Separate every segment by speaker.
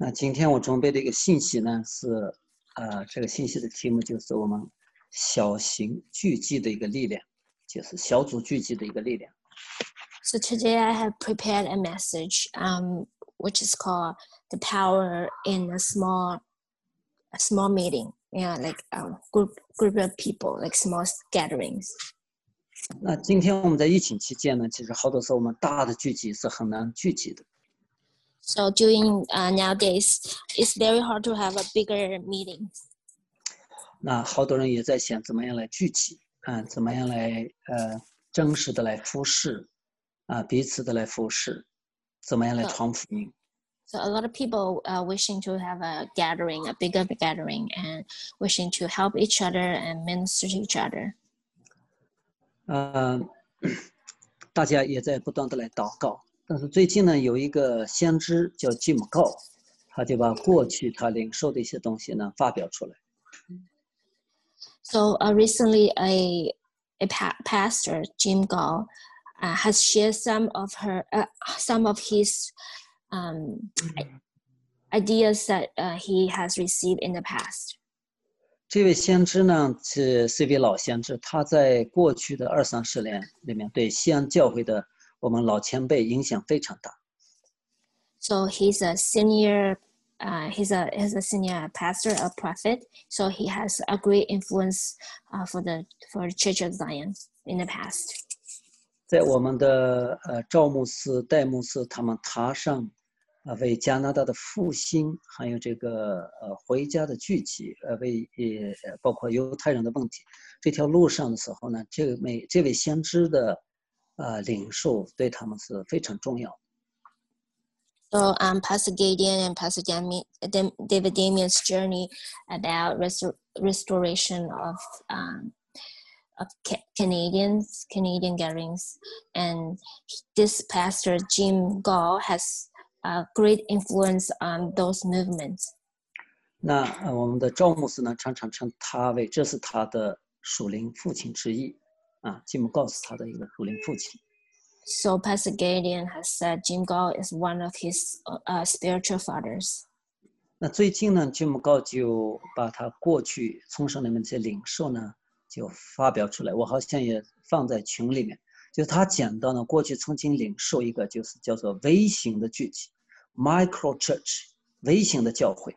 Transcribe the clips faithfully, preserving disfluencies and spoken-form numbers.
Speaker 1: 那今天我准备的一个信息呢是，呃，这个信息的题目就是我们小型聚集的一个力量，就是小组聚集的一个力量。
Speaker 2: So today I have prepared a message, um, which is called "The Power in a Small, a Small Meeting." Yeah, like a group group of people, like small gatherings.
Speaker 1: 那今天我们在疫情期间呢，其实好多时候我们大的聚集是很难聚集的。
Speaker 2: So during uh, nowadays, it's very hard to have a bigger meeting.
Speaker 1: 那好多人也在想怎么样来聚集，啊，怎么样来呃真实的来服侍，啊，彼此的来服侍，怎么样来传福音。
Speaker 2: So a lot of people are wishing to have a gathering, a bigger gathering, and wishing to help each other and minister to each other.
Speaker 1: 呃，大家也在不断的来祷告，但是最近呢，有一个先知叫吉姆高，他就把过去他领受的一些东西呢发表出来。
Speaker 2: So uh, recently, a a pa- pastor, Jim Gall, uh, has shared some of her, uh, some of his um, ideas that uh, he has received in the past.
Speaker 1: 这位先知呢是是一位老先知，他在过去的二三十年里面对西安教会的我们老前辈影响非常大。
Speaker 2: So he's a senior, uh, he's a he's a senior pastor, a prophet. So he has a great influence uh, for the for the Church of Zion in the past.
Speaker 1: 在我们的呃赵牧师、戴牧师他们踏上啊、呃、为加拿大的复兴，还有这个呃回家的聚集，呃为呃包括犹太人的问题这条路上的时候呢，这个每这位先知的呃领受对他们是非常重要的。
Speaker 2: So um, Pastor Gideon and Pastor Dami- David Damian's journey about restor- restoration of um, of ca- Canadians, Canadian gatherings, and this pastor Jim Gall has a great influence on those movements.
Speaker 1: 那呃我们的赵牧师呢，常常称他为这是他的属灵父亲之一啊，吉姆告诉他的一个属灵父亲。
Speaker 2: So Pastor Gideon has said Jim Gall is one of his uh, spiritual fathers.
Speaker 1: 那最近呢，吉姆高就把他过去从神里面这些领受呢，就发表出来。我好像也放在群里面，就是他讲到呢，过去曾经领受一个就是叫做微型的聚集 （micro church）， 微型的教会。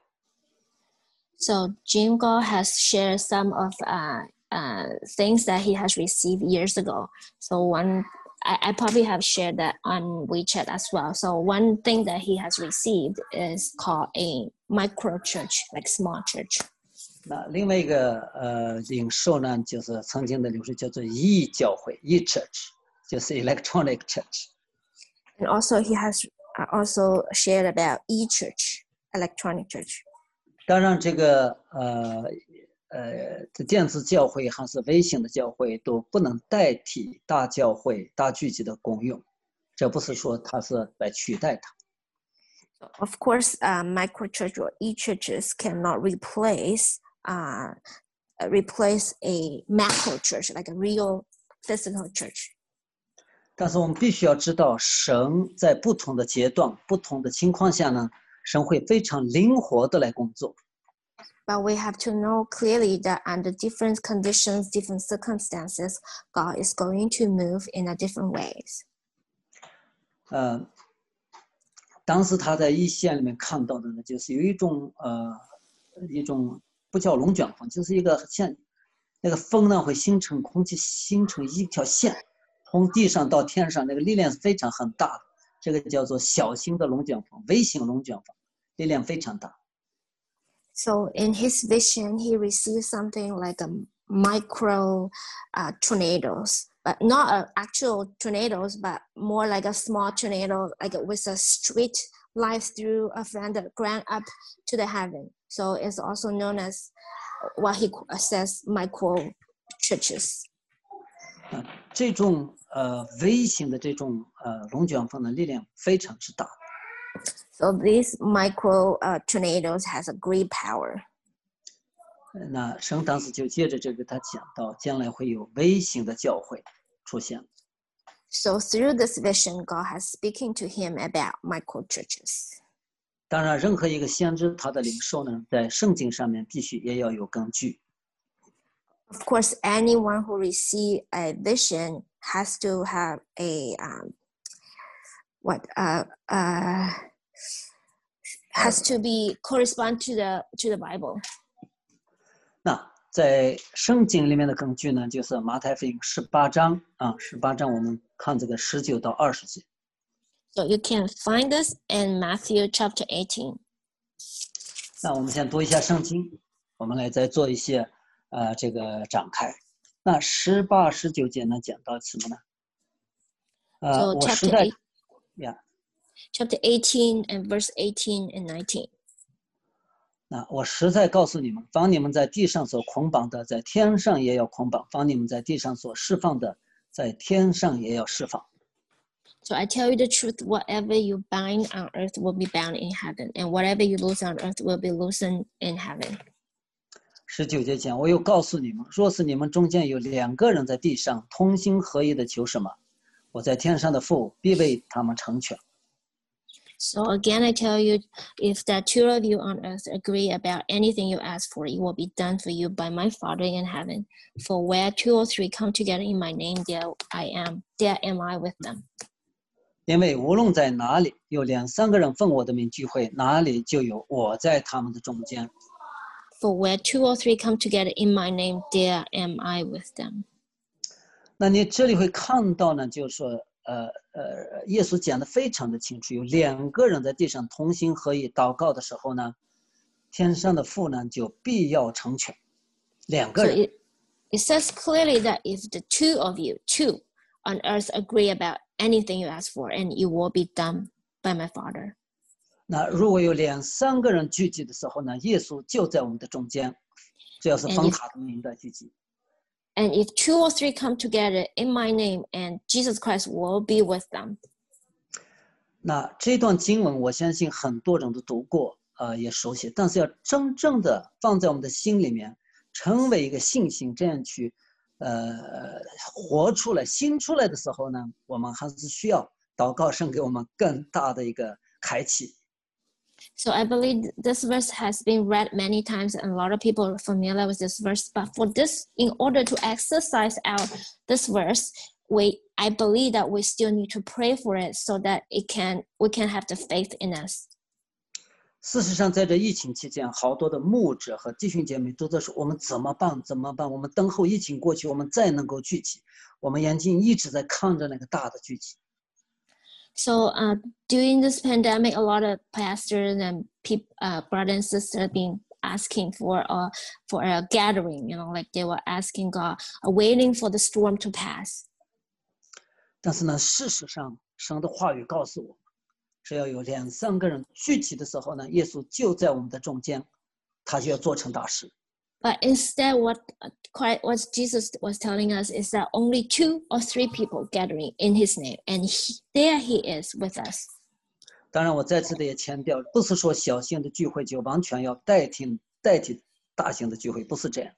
Speaker 2: So Jim Gall has shared some of uh, uh, things that he has received years ago. So one I, I probably have shared that on WeChat as well. So one thing that he has received is called a micro church, like small church.
Speaker 1: 那另外一个呃领受呢，就是曾经的领受叫做 e 教会 e church， 就是 electronic church。
Speaker 2: And also he has also shared about e church, electronic church.
Speaker 1: 当然这个呃呃这电子教会还是微型的教会都不能代替大教会大聚集的功用，这不是说它是来取代它。
Speaker 2: So of course, uh, micro church or e churches cannot replace uh, replace a macro church, like a real physical church.
Speaker 1: 但是我们必须要知道，神在不同的阶段、不同的情况下呢，神会非常灵活的来工作。
Speaker 2: But we have to know clearly that under different conditions, different circumstances, God is going to move in a different ways.
Speaker 1: 呃，当时他在一线里面看到的呢，就是有一种呃一种不叫龙卷风，就是一个像那个风呢会形成空气形成一条线，从地上到天上，那个力量是非常很大的，这个叫做小型的龙卷风，微型龙卷风，力量非常大。
Speaker 2: So in his vision, he received something like a micro uh, tornadoes, but not a actual tornadoes, but more like a small tornado, like with a straight line through uh, from the ground up to the heaven. So it's also known as what he says micro churches.
Speaker 1: 呃、这种呃微型的这种呃龙卷风的力量非常之大。
Speaker 2: So these micro uh, tornadoes has a great power.
Speaker 1: 那神当时就接着这个他讲到，将来会有微型的教会出现。
Speaker 2: So through this vision, God has speaking to him about micro churches.
Speaker 1: 当然，任何一个先知他的领受呢，在圣经上面必须也要有根据。
Speaker 2: Of course, anyone who receive a vision has to have a um, what uh uh has to be correspond to the to the Bible.
Speaker 1: 那在圣经里面的根据呢，就是马太福音十八章啊，十八章我们看这个十九到二十节。
Speaker 2: So you can find this in Matthew chapter eighteen.
Speaker 1: 那我们先读一下圣经，我们来再做一些呃这个展开。那十八、十九节呢，讲到什么呢？呃，
Speaker 2: So
Speaker 1: 我实
Speaker 2: chapter
Speaker 1: 在
Speaker 2: eight,
Speaker 1: 呀，
Speaker 2: chapter eighteen and verse eighteen and nineteen.
Speaker 1: 那我实在告诉你们，凡你们在地上所捆绑的，在天上也要捆绑；凡你们在地上所释放的，在天上也要释放。
Speaker 2: So I tell you the truth, whatever you bind on earth will be bound in heaven, and whatever you loose on earth will be loosened in heaven.
Speaker 1: 十九节讲，我又告诉你们，若是你们中间有两个人在地上同心合意的求什么，我在天上的父必为他们成全。
Speaker 2: So again, I tell you, if the two of you on earth agree about anything you ask for, it will be done for you by my Father in heaven. For where two or three come together in my name, there I am, there am I with them.
Speaker 1: 因为无论在哪里有两三个人奉我的名聚会，哪里就有我在他们的中间。
Speaker 2: For where two or three come together in my name, there am I with them.
Speaker 1: 那你这里会看到呢，就是说，呃呃，耶稣讲的非常的清楚，有两个人在地上同心合意祷告的时候呢，天上的父呢就必要成全。两个
Speaker 2: So
Speaker 1: 人。
Speaker 2: it, it says clearly that if the two of you, two on earth agree about anything you ask for, and it will be done by my Father.
Speaker 1: 那如果有两三个人聚集的时候呢，耶稣就在我们的中间，这要是奉他的名的聚集。
Speaker 2: And if two or three come together in my name, and Jesus Christ will be with them.
Speaker 1: 那这段经文，我相信很多人都读过，呃，也熟悉。但是要真正的放在我们的心里面，成为一个信心，这样去，呃，活出来、新出来的时候呢，我们还是需要祷告神给我们更大的一个开启。
Speaker 2: So I believe this verse has been read many times, and a lot of people are familiar with this verse. But for this, in order to exercise out this verse, we I believe that we still need to pray for it so that it can we can have the faith in us.
Speaker 1: 事实上，在这疫情期间，好多的牧者和弟兄姐妹都在说：“我们怎么办？怎么办？我们等候疫情过去，我们再能够聚集。”我们眼睛一直在看着那个大的聚集。
Speaker 2: So uh, during this pandemic, a lot of pastors and people, uh, brothers and sisters, have been asking for a for a gathering. You know, like they were asking God, uh, waiting for the storm to pass.
Speaker 1: 但是呢，事实上，神的话语告诉我们，只要有两三个人聚集的时候呢，耶稣就在我们的中间，他就要做成大事。
Speaker 2: But instead, what Christ, what Jesus was telling us is that only two or three people gathering in His name, and he, there He is with us.
Speaker 1: 当然，我再次的也强调，不是说小型的聚会就完全要代替代替大型的聚会，不是这样。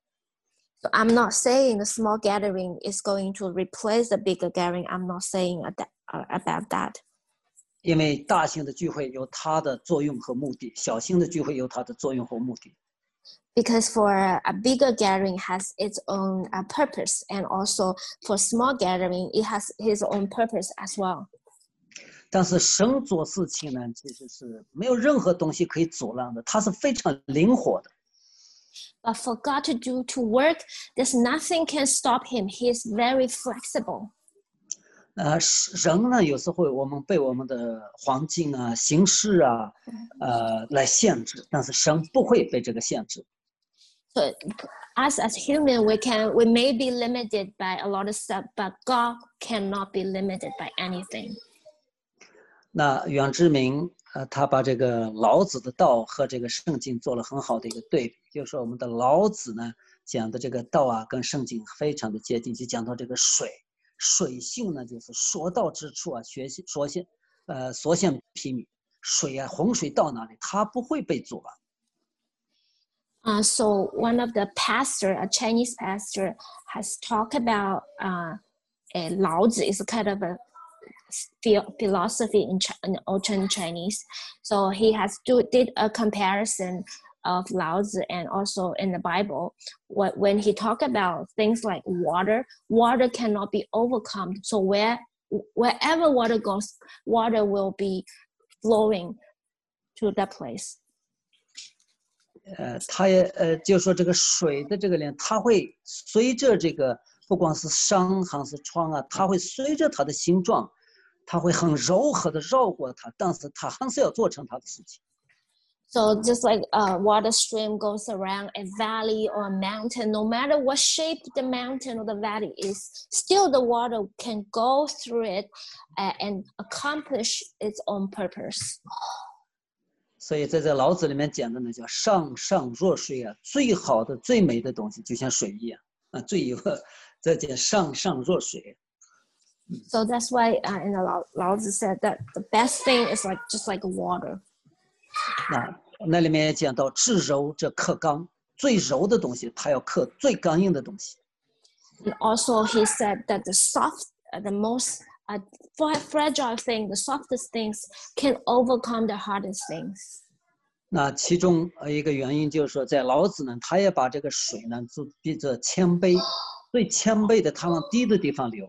Speaker 2: So I'm not saying the small gathering is going to replace the bigger gathering. I'm not saying that, uh, about that.
Speaker 1: 因为大型的聚会有它的作用和目的，小型的聚会有它的作用和目的。
Speaker 2: Because for a bigger gathering has its own uh, purpose, and also for small gathering, it has his own purpose as well.
Speaker 1: 但是神做事情呢，其实是没有任何东西可以阻拦的，它是非常灵活的。
Speaker 2: But for God to do to work, there's nothing can stop him. He is very flexible.
Speaker 1: 呃，人呢，有时候我们被我们的环境啊、形势啊，呃，来限制，但是神不会被这个限制。
Speaker 2: So us as human, we can we may be limited by a lot of stuff, but God cannot be limited by anything.
Speaker 1: 那袁志明，呃，他把这个老子的道和这个圣经做了很好的一个对比，就是说我们的老子呢讲的这个道啊，跟圣经非常的接近，就讲到这个水，水性呢就是所到之处啊，学习所见，呃，所向披靡，水啊，洪水到哪里，它不会被阻拦。
Speaker 2: Uh, so one of the pastor, a Chinese pastor, has talked about uh, a Lao Tzu is kind of a philosophy in, Ch- in ancient Chinese. So he has do, did a comparison of Lao Tzu and also in the Bible. What, when he talked about things like water, water cannot be overcome. So where wherever water goes, water will be flowing to that place.
Speaker 1: 呃，它也呃，就说这个水的这个量，它会随着这个不光是伤还是疮啊，它会随着它的形状，它会很柔和的绕过它，但是它还是要做成它的事情。
Speaker 2: So just like a water stream goes around a valley or a mountain, no matter what shape the mountain or the valley is, still the water can go through it uh, and accomplish its own purpose.
Speaker 1: 所以在这老子里面讲的呢，叫上上若水啊，最好的、最美的东西就像水一样啊，最有这叫上上若水。
Speaker 2: So that's why uh, in the Lao, Lao Tzu said that the best thing is like just like water.
Speaker 1: 那那里面也讲到至柔者克刚，最柔的东西它要克最刚硬的东西。
Speaker 2: And also he said that the soft, uh, the most uh, fragile thing, the softest things can overcome the hardest things.
Speaker 1: 那其中一个原因就是说，在老子呢，他也把这个水呢，就比着谦卑，最谦卑的，他往低的地方流。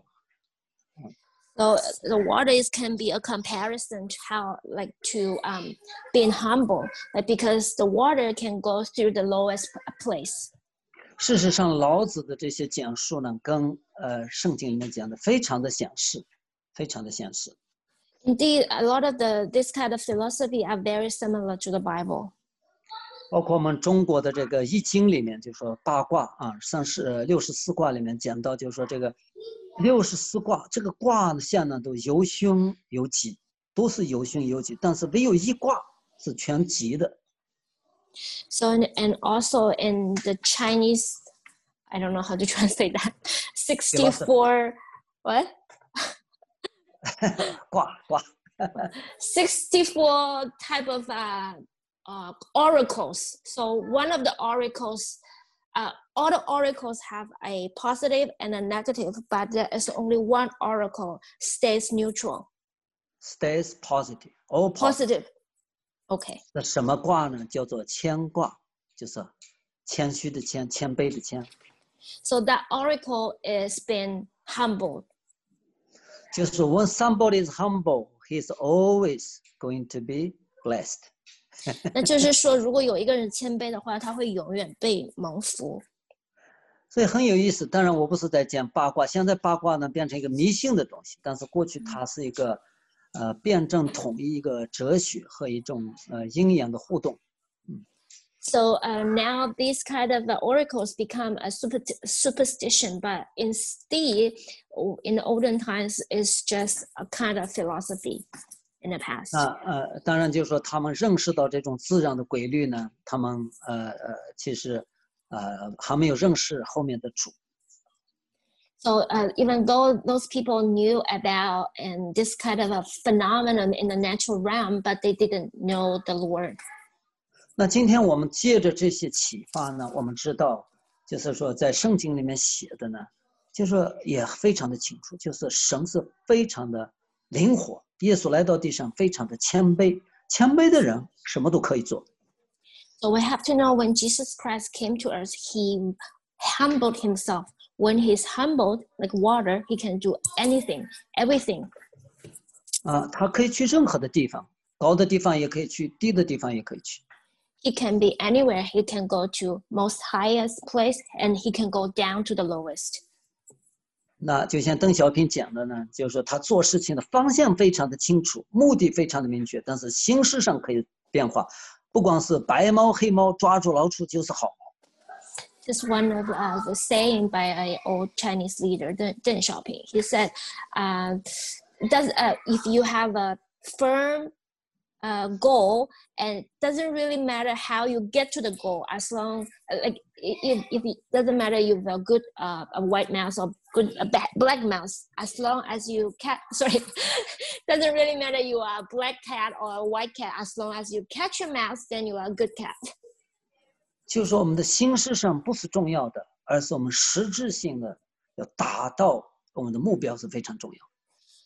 Speaker 2: So the water is can be a comparison to how like to um, being humble, like because the water can go through the lowest place.
Speaker 1: 事实上，老子的这些讲述呢，跟呃圣经里面讲的非常的相似，非常的相似。
Speaker 2: Indeed, a lot of the this kind of philosophy are very similar to the Bible.
Speaker 1: 包括我们中国的这个易经里面，就说八卦啊，三十六十四卦里面讲到，就是说这个六十四卦，这个卦象呢都有凶有吉，都是有凶有吉，但是唯有一卦是全吉的。
Speaker 2: So and also in the Chinese, I don't know how to translate that. sixty-four what?
Speaker 1: 卦卦
Speaker 2: sixty-four type of uh, uh, oracles. So one of the oracles, uh, all the oracles have a positive and a negative, but there is only one oracle stays neutral.
Speaker 1: stays positive, all positive.
Speaker 2: Positive. Okay.
Speaker 1: 那什么卦呢？叫做谦卦，就是谦虚的谦，谦卑的谦。
Speaker 2: So that oracle is being humbled.
Speaker 1: 就是 when somebody is humble, he's always going to be blessed.
Speaker 2: 那就是说，如果有一个人谦卑的话，他会永远被蒙福。
Speaker 1: 所以很有意思。当然，我不是在讲八卦，现在八卦呢变成一个迷信的东西，但是过去它是一个呃辩证统一一个哲学和一种呃阴阳的互动。
Speaker 2: So uh, now these kind of uh, oracles become a super superstition, but instead, in the olden times, it's just a kind of philosophy in the past.
Speaker 1: 那呃，当然就是说，他们认识到这种自然的规律呢，他们呃呃，其实呃还没有认识后面的主。
Speaker 2: So uh, even though those people knew about and this kind of a phenomenon in the natural realm, but they didn't know the Lord.
Speaker 1: 那今天我们借着这些启发呢，我们知道，就是说在圣经里面写的呢，就是说也非常的清楚，就是神是非常的灵活，耶稣来到地上非常的谦卑，谦卑的人什么都可以做。
Speaker 2: So we have to know when Jesus Christ came to earth, he humbled himself. When he's humbled, like water, he can do anything, everything.
Speaker 1: 啊，他可以去任何的地方，高的地方也可以去，低的地方也可以去。
Speaker 2: He can be anywhere. He can go to most highest place, and he can go down to the lowest.
Speaker 1: 那就像邓小平讲的呢，就是说他做事情的方向非常的清楚，目的非常的明确，但是形式上可以变化，不光是白猫黑猫抓住老鼠就是好猫。
Speaker 2: This is one of uh, the saying by an old Chinese leader, Deng Xiaoping. He said, uh, "Does uh, if you have a firm uh, goal, and it doesn't really matter how you get to the goal, as long like if, if it doesn't matter if you're a good uh, a white mouse or good a black mouse, as long as you cat sorry, doesn't really matter you are a black cat or a white cat, as long as you catch a mouse, then you are a good cat."
Speaker 1: 就是说我们的形式上不是重要的，而是我们实质性的要达到我们的目标是非常重要。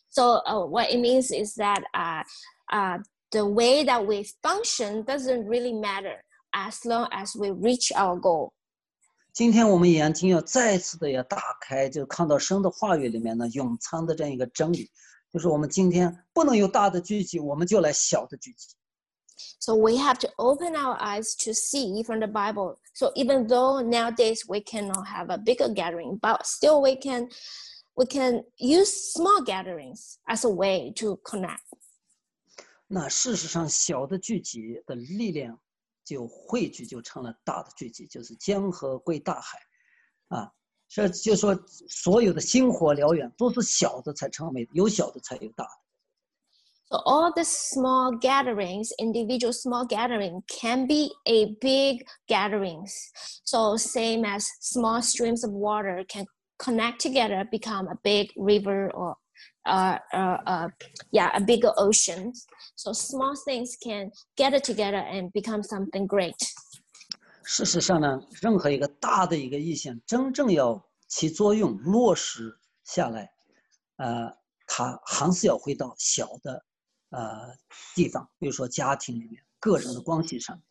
Speaker 2: So uh, what it means is that uh, uh, the way that we function doesn't really matter as long as we reach our goal.
Speaker 1: 今天我们眼睛要再次的要打开，就看到神的话语里面呢永藏的这样一个真理，就是我们今天不能有大的聚集，我们就来小的聚集。
Speaker 2: So we have to open our eyes to see from the Bible. So even though nowadays we cannot have a bigger gathering, but still we can we can use small gatherings as a way to connect.
Speaker 1: 那事实上，小的聚集的力量就汇聚就成了大的聚集，就是江河归大海，啊，这就说所有的星火燎原都是小的才成为，有小的才有大的。
Speaker 2: So all the small gatherings, individual small gathering, can be a big gatherings. So same as small streams of water can connect together, become a big river or uh, uh, uh, yeah, a bigger ocean. So small things can gather together and become something great.
Speaker 1: 事实上呢，任何一个大的一个意向，真正要起作用、落实下来，呃，它还是要回到小的。呃，地方，比如说家庭里面、个人的关系上。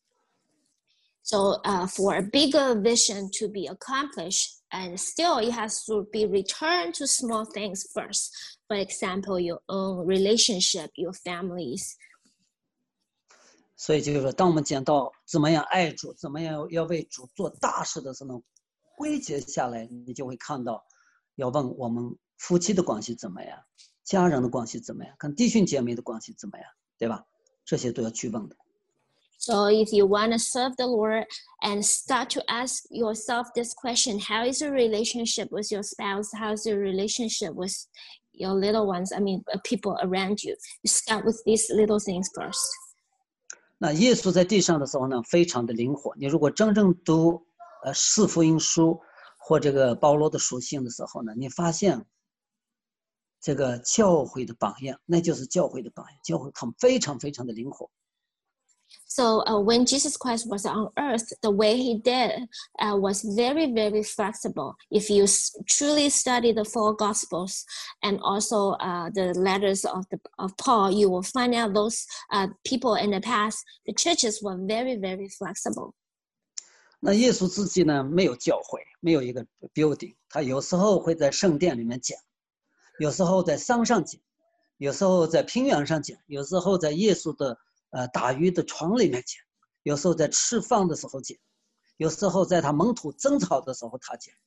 Speaker 2: So, uh, for a bigger vision to be accomplished, and still it has to be returned to small things first. For example, your own relationship, your families.
Speaker 1: 所以就是说，当我们讲到怎么样爱主，怎么样要为主做大事的时候，归结下来，你就会看到，要问我们夫妻的关系怎么样。家人的关系怎么样？跟弟兄姐妹的关系怎么样？对吧？这些都要去问的。
Speaker 2: So if you want to serve the Lord and start to ask yourself this question, how is your relationship with your spouse? How is your relationship with your little ones? I mean, people around you. You start with these little things first.
Speaker 1: 那耶稣在地上的时候呢，非常的灵活。你如果真正读呃四福音书或这个保罗的书信的时候呢，你发现。这个教会的榜样，那就是教会的榜样。教会他们非常非常的灵活。
Speaker 2: So uh, when Jesus Christ was on earth, the way he did uh, was very, very flexible. If you truly study the four Gospels and also uh, the letters of the of Paul, you will find out those uh, people in the past, the churches were very, very flexible.
Speaker 1: 那耶稣自己呢，没有教会，没有一个 building， 他有时候会在圣殿里面讲。有时候在山上讲，有时候在平原上讲，有时候在耶稣的呃打鱼的床里面讲，有时候在吃饭的时候讲，有时候在他门徒争吵的时候他讲。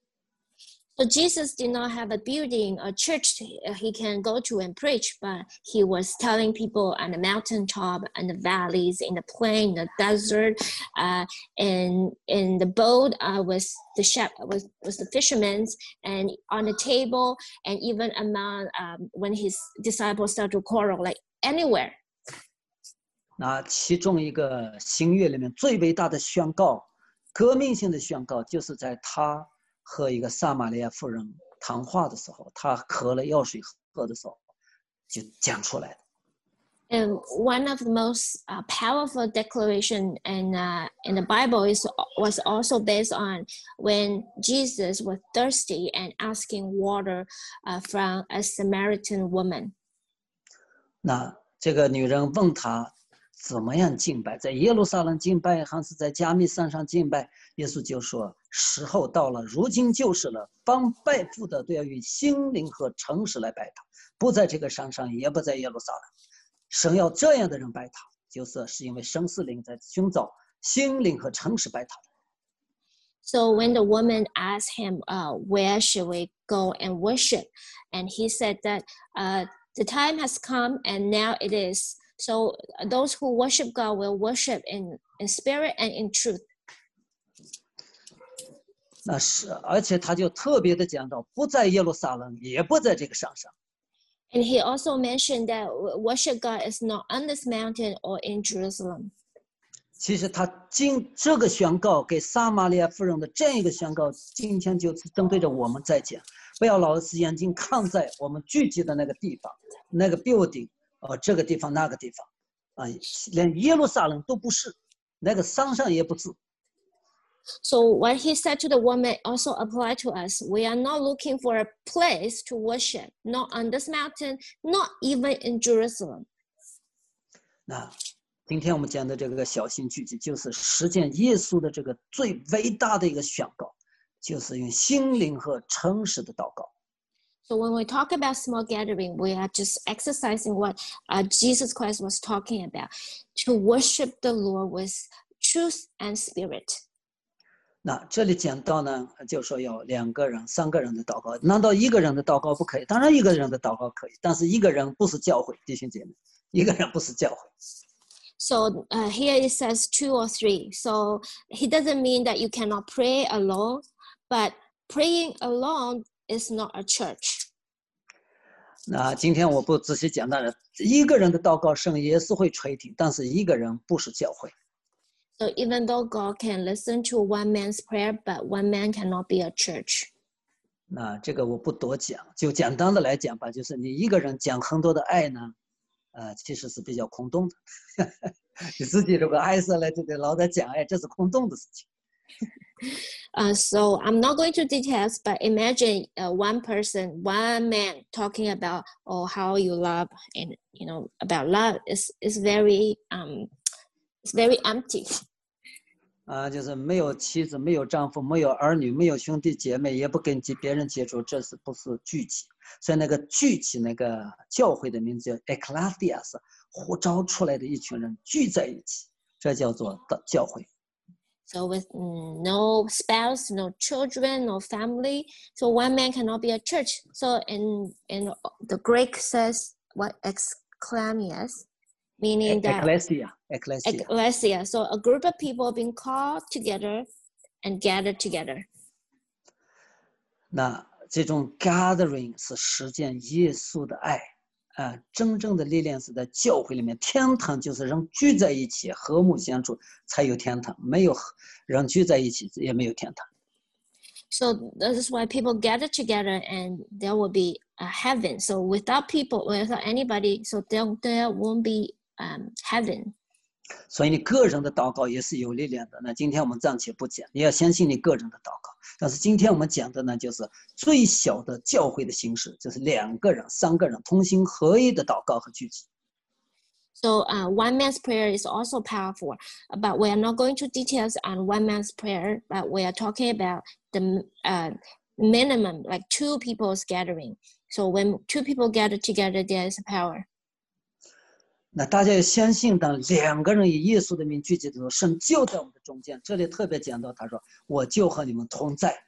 Speaker 2: So Jesus did not have a building, a church he can go to and preach, but he was telling people on the mountaintop, and the valleys, in the plain, the desert, uh, and in the boat uh, with the shep, with, with the fishermen, and on the table, and even among um, when his disciples start to quarrel, like anywhere.
Speaker 1: 那其中一个新约里面最伟大的宣告，革命性的宣告，就是在他。和一个撒玛利亚妇人谈话的时候，他渴了药水喝的时候，就讲出来的。
Speaker 2: And one of the most uh, powerful declaration in uh, in the Bible is was also based on when Jesus was thirsty and asking water uh, from a Samaritan woman.
Speaker 1: 那这个女人问他怎么样敬拜，在耶路撒冷敬拜还是在加密山上敬拜？耶稣就说：“时候到了，如今就是了。凡拜父的都要以心灵和诚实来拜他，不在这个山上，也不在耶路撒冷。神要这样的人拜他，就是是因为神是灵在寻找心灵和诚实拜他的。”
Speaker 2: So when the woman asked him, uh, "Where should we go and worship?" and he said that uh, the time has come, and now it is. So those who worship God will worship in, in spirit and in truth.
Speaker 1: 那是，而且他就特别的讲到，不在耶路撒冷，也不在这个山上。
Speaker 2: And he also mentioned that worship God is not on this mountain or in Jerusalem.
Speaker 1: 其实他今这个宣告给撒玛利亚妇人的这一个宣告，今天就是针对着我们在讲，不要老是眼睛看在我们聚集的那个地方，那个 building。呃，这个地方那个地方，啊，连耶路撒冷都不是，那个山上也不是。
Speaker 2: So what he said to the woman also apply to us. We are not looking for a place to worship, not on this mountain, not even in Jerusalem.
Speaker 1: 那今天我们讲的这个小型聚集，就是实践耶稣的这个最伟大的一个宣告，就是用心灵和诚实的祷告。
Speaker 2: So when we talk about small gathering, we are just exercising what uh, Jesus Christ was talking about, to worship the Lord with truth and spirit.
Speaker 1: 那这里讲到呢，就说要两个人、三个人的祷告。难道一个人的祷告不可以？当然一个人的祷告可以，但是一个人不是教会，弟兄姐妹，一个人不是教会。
Speaker 2: So uh, here it says two or three. So he doesn't mean that you cannot pray alone, but praying alone is not a church.
Speaker 1: 那今天我不仔细讲到了，一个人的祷告神也是会垂听，但是一个人不是教会。
Speaker 2: So even though God can listen to one man's prayer, but one man cannot be a church.
Speaker 1: 那这个我不多讲，就简单的来讲吧，就是你一个人讲很多的爱呢，呃，其实是比较空洞的。你自己如果爱上了这个老在讲爱，这是空洞的事情。
Speaker 2: Uh, so I'm not going to details, but imagine uh, one person, one man talking about oh how you love and you know about love is is very um it's very empty.
Speaker 1: 啊，就是没有妻子，没有丈夫，没有儿女，没有兄弟姐妹，也不跟别人接触，这是不是聚集？所以那个聚集，那个教会的名字叫 Ecclesia， 是呼召出来的一群人聚在一起，这叫做教会。
Speaker 2: So with mm, no spouse, no children, no family, so one man cannot be a church. So in in the Greek says what exclamias, meaning that
Speaker 1: Ecclesia, ecclesia.
Speaker 2: ecclesia. So a group of people being called together and gathered together.
Speaker 1: 那这种 gathering 是实践耶稣的爱。啊，真正的力量是在教会里面，天堂就是人聚在一起，和睦相处才有天堂，没有人聚在一起也没有天堂。
Speaker 2: So this is why people gather together, and there will be a heaven. So without people, without anybody, so there there won't be um heaven.
Speaker 1: 所以你个人的祷告也是有力量的。那今天我们暂且不讲，你要相信你个人的祷告。但是今天我们讲的呢，就是最小的教会的形式，就是两个人、三个人同心合一的祷告和聚集。
Speaker 2: So uh, one man's prayer is also powerful, but we are not going to details on one man's prayer, but we are talking about the uh, minimum, like two people's gathering. So when two people gather together, there is a power.
Speaker 1: 那大家要相信，当两个人以耶稣的名聚集的时候，神就在我们的中间。这里特别讲到，他说：“我就和你们同在。”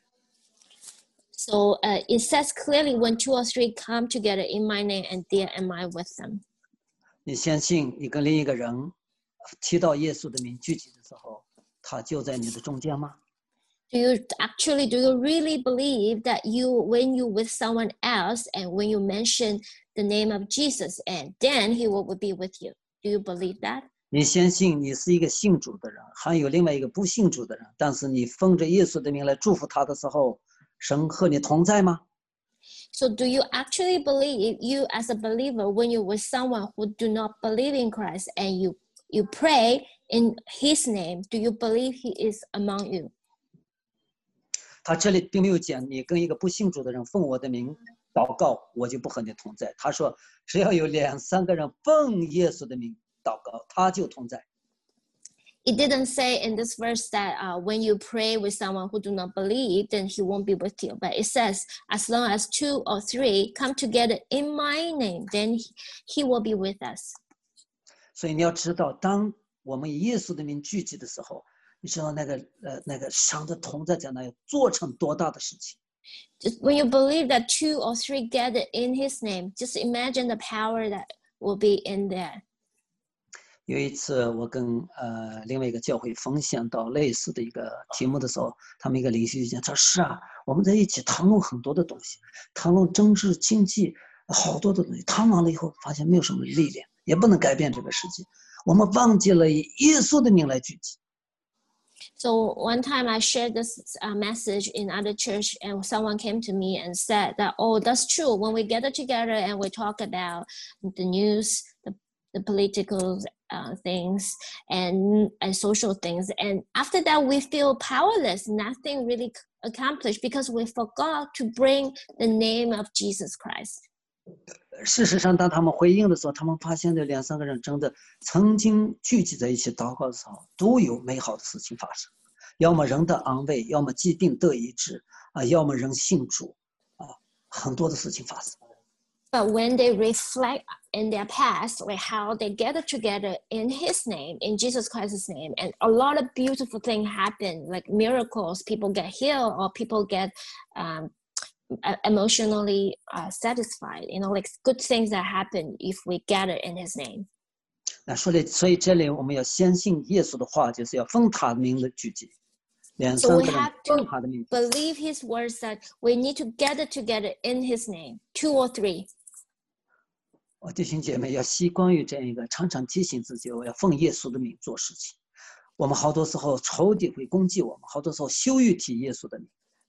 Speaker 2: So uh, it says clearly, when two or three come together in my name, and there am I with them.
Speaker 1: 你相信你跟另一个人提到耶稣的名聚集的时候，他就在你的中间吗？
Speaker 2: Do you actually, do you really believe that you, when you with someone else, and when you mention the name of Jesus, and then he will be with you? Do you believe that?
Speaker 1: 你相信你是一个信主的人，还有另外一个不信主的人，但是你奉着耶稣的名来祝福他的时候，神和你同在吗？
Speaker 2: So do you actually believe, you as a believer, when you're with someone who do not believe in Christ, and you, you pray in his name, do you believe he is among you?
Speaker 1: 他这里并没有讲你跟一个不信主的人奉我的名祷告，我就不和你同在。他说只要有两三个人奉耶稣的名祷告，他就同在。
Speaker 2: It didn't say in this verse that uh, when you pray with someone who do not believe, then he won't be with you. But it says, as long as two or three come together in my name, then he, he will be with us.
Speaker 1: 所以你要知道，当我们以耶稣的名聚集的时候，你知道那个呃那个神的同在将来要做成多大的事情。
Speaker 2: Just when you believe that two or three gather in his name, just imagine the power that will be in there.
Speaker 1: 有一次我跟呃另外一个教会分享到类似的一个题目的时候，他们一个领袖就讲，他说是啊，我们在一起谈论很多的东西，谈论政治经济好多的东西，谈完了以后发现没有什么力量，也不能改变这个世界，我们忘记了以耶稣的名来聚集。
Speaker 2: So one time I shared this uh, message in other church, and someone came to me and said that, oh, that's true. When we gather together and we talk about the news, the the political uh, things and, and social things. And after that, we feel powerless, nothing really accomplished because we forgot to bring the name of Jesus Christ.
Speaker 1: 事实上，当他们回应的时候，他们发现这两三个人真的曾经聚集在一起祷告的时候，都有美好的事情发生，要么人得安慰，要么疾病得医治，啊，要么人信主，啊，很多的事情发生。
Speaker 2: But when they reflect in their past, like how they gathered together in His name, in Jesus Christ's name, and a lot of beautiful things happen, like miracles, people get healed, or people get um, emotionally uh, satisfied. You know, like good things that happen if we gather in His name.
Speaker 1: 那说的，所以这里我们要相信耶稣的话，就是要奉他的名来聚集。两
Speaker 2: So
Speaker 1: 三
Speaker 2: we
Speaker 1: 个人
Speaker 2: have
Speaker 1: 奉
Speaker 2: to
Speaker 1: 他的名。
Speaker 2: believe His words that we need to gather together in His name, two or three.
Speaker 1: 我弟兄姐妹要习惯于这样一个，常常提醒自己，我要奉耶稣的名做事情。我们好多时候仇敌会攻击我们，好多时候羞于提耶稣的名。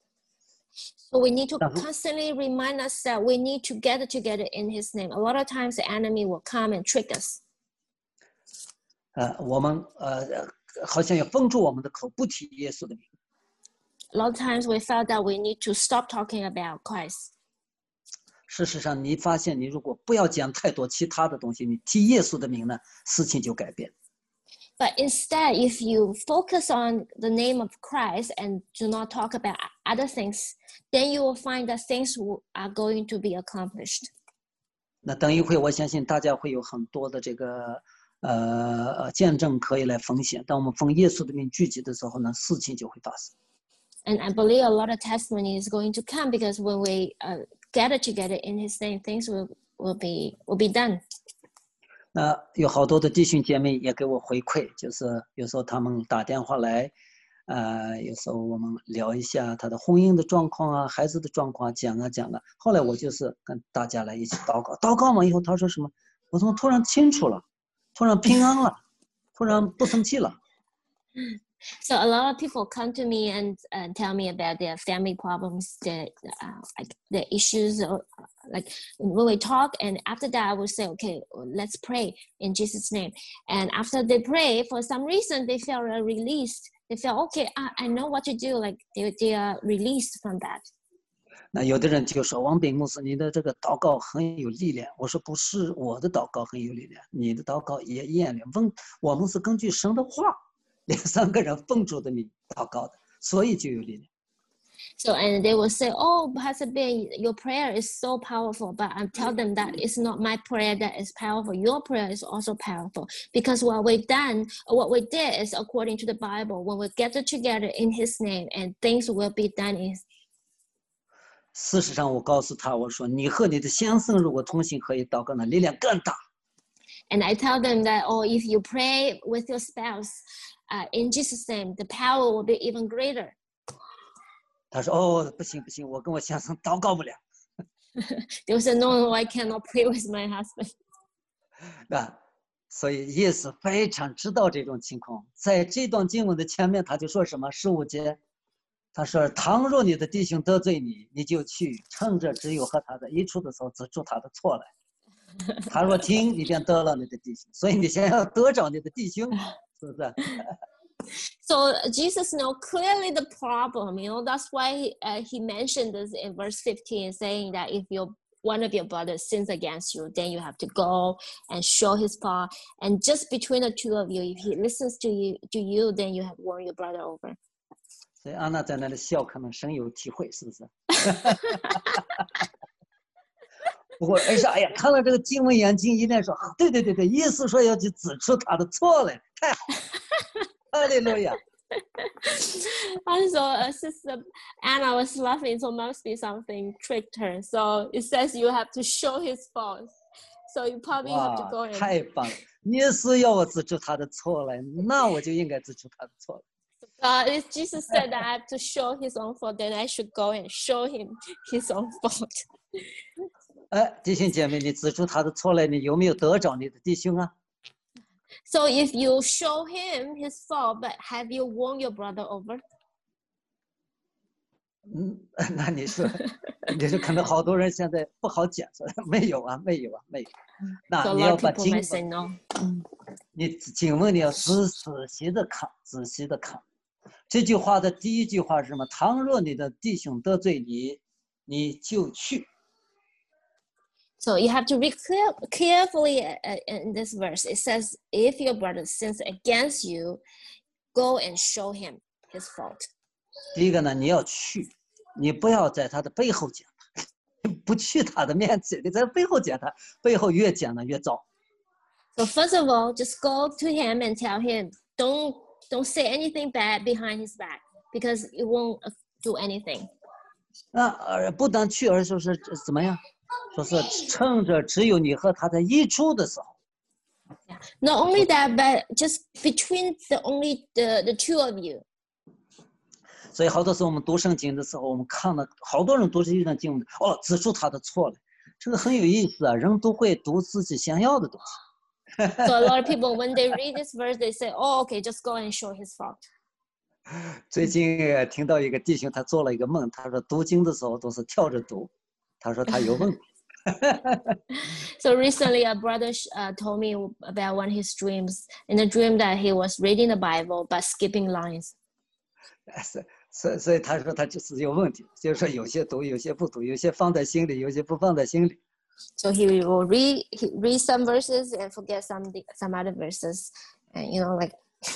Speaker 2: So we need to constantly remind us that we need to gather together in His name. A lot of times the enemy will come and trick us.
Speaker 1: 呃，我们呃好像要封住我们的口，不提耶稣的名。
Speaker 2: A lot of times we felt that we need to stop talking about Christ.
Speaker 1: 事实上，你发现你如果不要讲太多其他的东西，你提耶稣的名呢，事情就改变。
Speaker 2: But instead, if you focus on the name of Christ and do not talk about other things, then you will find that things are going to be accomplished.
Speaker 1: 那等一会，我相信大家会有很多的这个呃见证可以来奉献。当我们奉耶稣的名聚集的时候呢，事情就会发生。
Speaker 2: And I believe a lot of testimony is going to come because when we uh, gather together in His name, things will, will be will be done.
Speaker 1: 那有好多的弟兄姐妹也给我回馈，就是有时候他们打电话来，呃，有时候我们聊一下他的婚姻的状况啊，孩子的状况，讲啊讲啊。后来我就是跟大家来一起祷告，祷告完以后，他说什么？我怎么突然清楚了，突然平安了，突然不生气了。
Speaker 2: So a lot of people come to me and uh, tell me about their family problems, their uh, like their issues. Or, like when we talk, and after that, I will say, "Okay, let's pray in Jesus' name." And after they pray, for some reason, they feel released. They feel, "Okay, I, I know what to do." Like they they are released from that.
Speaker 1: 那有的人就说：“王炳牧师，你的这个祷告很有力量。”我说：“不是我的祷告很有力量，你的祷告也一样的。问我们是根据神的话。” 两三个人奉主的名祷告的，所以就有力量。
Speaker 2: So and they will say, "Oh, Pastor Ben, your prayer is so powerful." But I tell them that it's not my prayer that is powerful. Your prayer is also powerful because what we done, what we did is according to the Bible. When we gather together in His name, and things will be done in.
Speaker 1: 事实上，我告诉他，我说你和你的先生如果同心合意祷告呢，力量更大。
Speaker 2: And I tell them that, oh, if you pray with your spouse uh, in Jesus' name, the power will be even greater.
Speaker 1: 他说：“哦，不行不行，我跟我先生祷告不了。”
Speaker 2: They will say, "No, no, I cannot pray with my husband."
Speaker 1: 啊，所以耶稣非常知道这种情况，在这段经文的前面，他就说什么十五节，他说：“倘若你的弟兄得罪你，你就去趁着只有和他的一处的时候，指出他的错来。” 他若听，你便得了你的弟兄，所以你先要得着你的弟兄，是不是？
Speaker 2: So Jesus knows clearly the problem, you know. That's why he, uh, he mentioned this in verse fifteen, saying that if your one of your brothers sins against you, then you have to go and show his fault. And just between the two of you, if he listens to you, to you, then you have won your brother over.
Speaker 1: 所以安娜在那里笑，可能深有体会，是不是？不过，而是哎呀，看了这个经文，眼睛一亮，说：“对对对对，意思说要去指出他的错来，太好，哈利路亚。”
Speaker 2: And so uh, Sister Anna was laughing, so must be something tricked her. So it says you have to show his fault. So you probably have to go
Speaker 1: 哇，
Speaker 2: and.
Speaker 1: 太棒了！耶稣要我指出他的错来，那我就应该指出他的错来。
Speaker 2: Uh, if Jesus said that I have to show his own fault, then I should go and show him his own fault.
Speaker 1: 哎，弟兄姐妹，你指出他的错来，你有没有得着你的弟兄啊？
Speaker 2: So if you show him his fault, but have you won your brother over?
Speaker 1: 嗯，那你说，你说可能好多人现在不好讲，说没有啊，没有啊，没有。 那
Speaker 2: So a
Speaker 1: 你
Speaker 2: lot
Speaker 1: 要
Speaker 2: of
Speaker 1: 把
Speaker 2: people
Speaker 1: 经
Speaker 2: might say
Speaker 1: 文，
Speaker 2: no. Mm.
Speaker 1: 你经文你要仔仔细的看，仔细的看。这句话的第一句话是什么？倘若你的弟兄得罪你，你就去。
Speaker 2: So you have to read clear, carefully uh, in this verse. It says, if your brother sins against you, go and show him his fault.
Speaker 1: 第一个呢，你要去，你不要在他的背后讲他，不去他的面前，你在背后讲他，背后越讲呢越糟。
Speaker 2: So first of all, just go to him and tell him, don't don't say anything bad behind his back, because it won't do anything.
Speaker 1: 那呃，不但去，而说是怎么样？说是趁着只有你和他在一处的时候。
Speaker 2: Not only that, but just between the only the, the two of you.
Speaker 1: 所以好多时候我们读圣经的时候，我们看了好多人读这一段经文，哦，指出他的错了，这个很有意思啊。人都会读自己想要的东西。
Speaker 2: So a lot of people, when they read this verse, they say, "Oh, okay, just go and show his fault."
Speaker 1: 最近听到一个弟兄，他做了一个梦，他说读经的时候都是跳着读，他说他有问题。
Speaker 2: So recently, a brother uh, told me about one of his dreams. In a dream, that he was reading the Bible but skipping lines.
Speaker 1: 所所所以他说他就是有问题，就是说有些读，有些不读，有些放在心里，有些不放在心里。
Speaker 2: So he will read he read some verses and forget some some other verses, and you know, like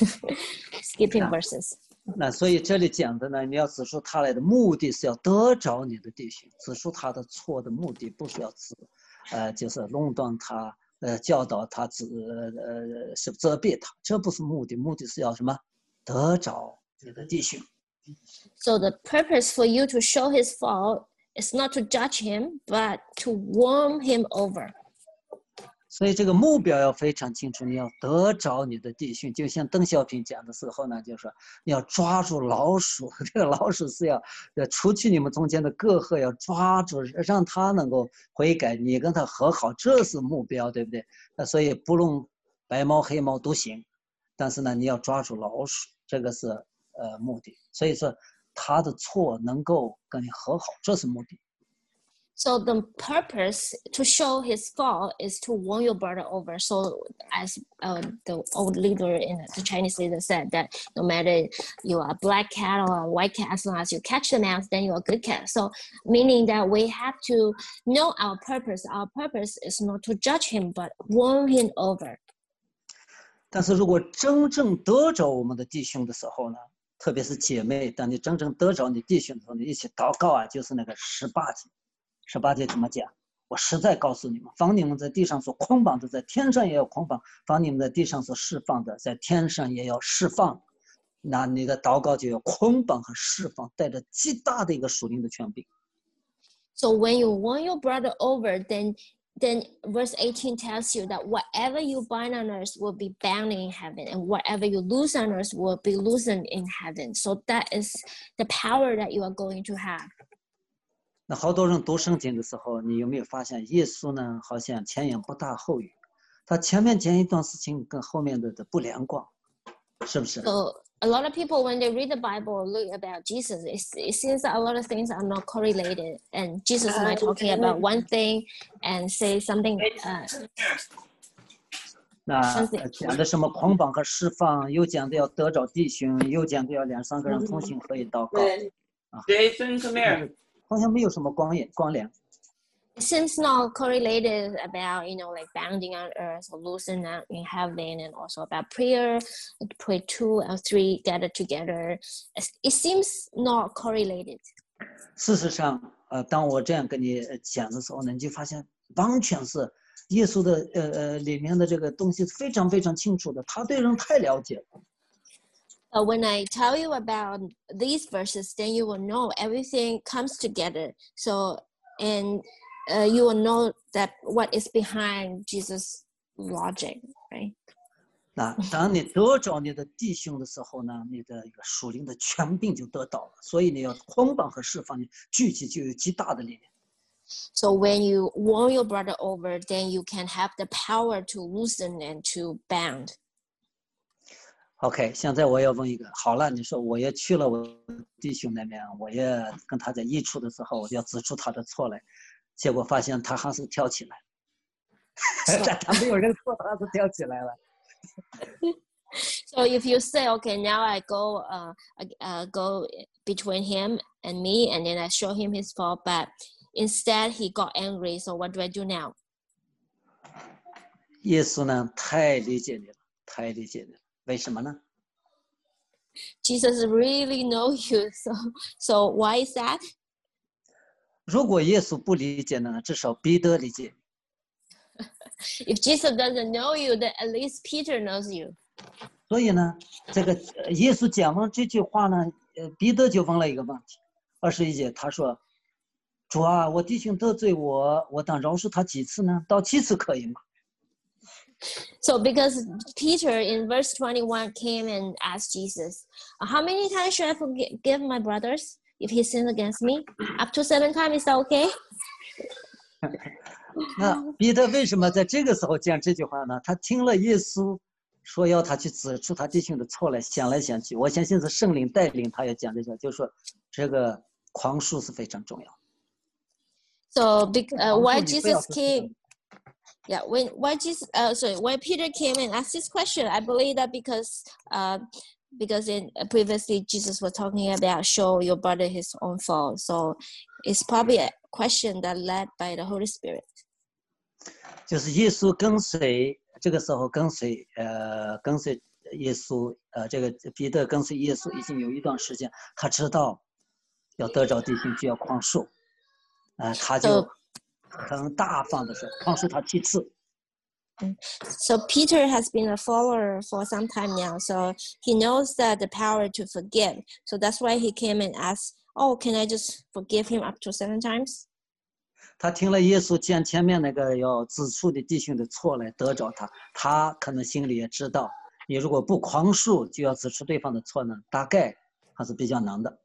Speaker 2: skipping verses.
Speaker 1: 那所以这里讲的呢，你要指出他来的目的是要得着你的弟兄，指出他的错的目的不是要指，呃，就是垄断他，呃，教导他，指呃是责备他，这不是目的，目的是要什么？得着你的弟兄。
Speaker 2: So the purpose for you to show his fault is not to judge him, but to warn him over.
Speaker 1: 所以这个目标要非常清楚，你要得着你的弟兄，就像邓小平讲的时候呢，就是说你要抓住老鼠，这个老鼠是要除去你们中间的隔阂，要抓住，让他能够悔改，你跟他和好，这是目标，对不对？那所以不论白猫黑猫都行，但是呢，你要抓住老鼠，这个是呃目的。所以说他的错能够跟你和好，这是目的。
Speaker 2: So the purpose to show his fault is to warn your brother over. So as uh, the old leader in the Chinese leader said, that no matter you are a black cat or a white cat, as long as you catch the mouse, then you're a good cat. So meaning that we have to know our purpose. Our purpose is not to judge him, but warn him over.
Speaker 1: 但是如果真正得着我们的弟兄的时候呢，特别是姐妹，当你真正得着你弟兄的时候，你一起祷告啊，就是那个十八节。十八节怎么讲？我实在告诉你们，凡你们在地上所捆绑的，在天上也要捆绑；凡你们在地上所释放的，在天上也要释放。那你的祷告就要捆绑和释放，带着极大的一个属灵的权柄。
Speaker 2: So when you warn your brother over, then then verse eighteen tells you that whatever you bind on earth will be bound in heaven, and whatever you loose on earth will be loosened in heaven. So that is the power that you are going to have.
Speaker 1: 那好多人读圣经的时候，你有没有发现耶稣呢？好像前言不搭后语，他前面讲一段事情跟后面的的不连贯，是不是？
Speaker 2: So a lot of people, when they read the Bible, look about Jesus. It, it seems that a lot of things are not correlated, and Jesus might talking about one thing and say something. Uh,
Speaker 1: 那讲的什么捆绑和释放，又讲的要得着弟兄，又讲的要两三个人同心合一祷告。啊
Speaker 3: Jason, come here.
Speaker 1: 好像没有什么关联关联。
Speaker 2: It seems not correlated about, you know, like bounding on earth or loosening out in heaven, and also about prayer, pray two or three gathered together. It seems not correlated.
Speaker 1: 事实上，呃，当我这样跟你讲的时候呢，你就发现完全是耶稣的呃呃里面的这个东西非常非常清楚的，他对人太了解了。
Speaker 2: Uh, when I tell you about these verses, then you will know everything comes together. So, and uh, you will know that what is behind Jesus' logic, right?
Speaker 1: 那当你得着你的弟兄的时候呢，你的一个属灵的权柄就得到了，所以你要捆绑和释放，你聚集就有极大的力量。
Speaker 2: So when you warn your brother over, then you can have the power to loosen and to bound.
Speaker 1: OK， 现在我要问一个，好了，你说我也去了我弟兄那边，我也跟他在一处的时候，我就要指出他的错来，结果发现他还是跳起来。 但他没有人说，他是跳起来了。
Speaker 2: So if you say, okay, now I go, uh, uh, go between him and me, and then I show him his fault, but instead he got angry. So what do I do now?
Speaker 1: 耶稣呢，太理解你了，太理解你了。为什么呢？
Speaker 2: Jesus really knows you. So, so why is that?
Speaker 1: 如果耶稣不理解呢，至少彼得理解。
Speaker 2: If Jesus doesn't know you, then at least Peter knows you.
Speaker 1: 所以呢，这个耶稣讲完这句话呢，呃，彼得就问了一个问题。二十一节，他说：“主啊，我弟兄得罪我，我当饶恕他几次呢？到七次可以吗？”
Speaker 2: So because Peter in verse twenty-one came and asked Jesus, how many times should I forgive my brothers if he sins against me? Up to seven times, is that okay?
Speaker 1: 那彼得为什么在这个时候讲这句话呢？他听了耶稣说要他去指出他弟兄的错来，想来想去，我相信是圣灵带领他要讲这些，就是说这个宽恕是非常重要。
Speaker 2: So, uh, why Jesus came? Yeah, when why Jesus? Uh, sorry, when Peter came and asked this question, I believe that because uh, because in uh, previously Jesus was talking about show your brother his own fault. So, it's probably a question that led by the Holy Spirit.
Speaker 1: 就是耶稣跟随，这个时候跟随，呃，跟随耶稣，呃，这个彼得跟随耶稣已经有一段时间，他知道要得着弟兄就要宽恕，呃，他就很大方的说宽恕他七次。
Speaker 2: So Peter has been a follower for some time now, so he knows that the power to forgive. So that's why he came and asked, "Oh, can I just forgive him up to seven times?"
Speaker 1: 他听了耶稣讲前面那个要指出的弟兄的错来得着他，他可能心里也知道，你如果不宽恕，就要指出对方的错呢，大概还是比较难的。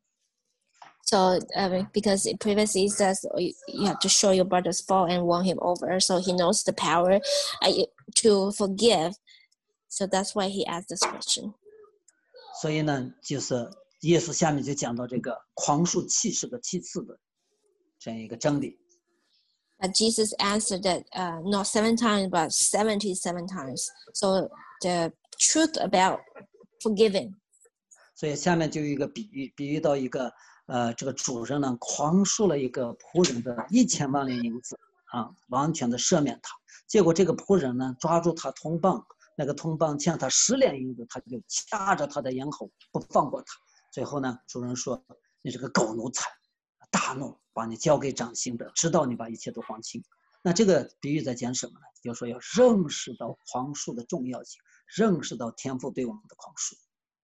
Speaker 2: So uh, because it previously says you have to show your brother's fault and won him over, so he knows the power uh, to forgive. So that's why he asked this question.
Speaker 1: 所以呢，就是耶稣下面就讲到这个宽恕七十个七次的这样一个真理。
Speaker 2: But Jesus answered that uh, not seven times, but seventy-seven times. So the truth about forgiving.
Speaker 1: 所以下面就有一个比喻，比喻到一个呃，这个主人呢宽恕了一个仆人的一千万两银子啊，完全的赦免他。结果这个仆人呢抓住他同伴，那个同伴欠他十两银子，他就掐着他的咽喉不放过他。最后呢，主人说：“你这个狗奴才！”大怒，把你交给掌刑的，直到你把一切都还清。那这个比喻在讲什么呢？就是说要认识到宽恕的重要性，认识到天父对我们的宽恕。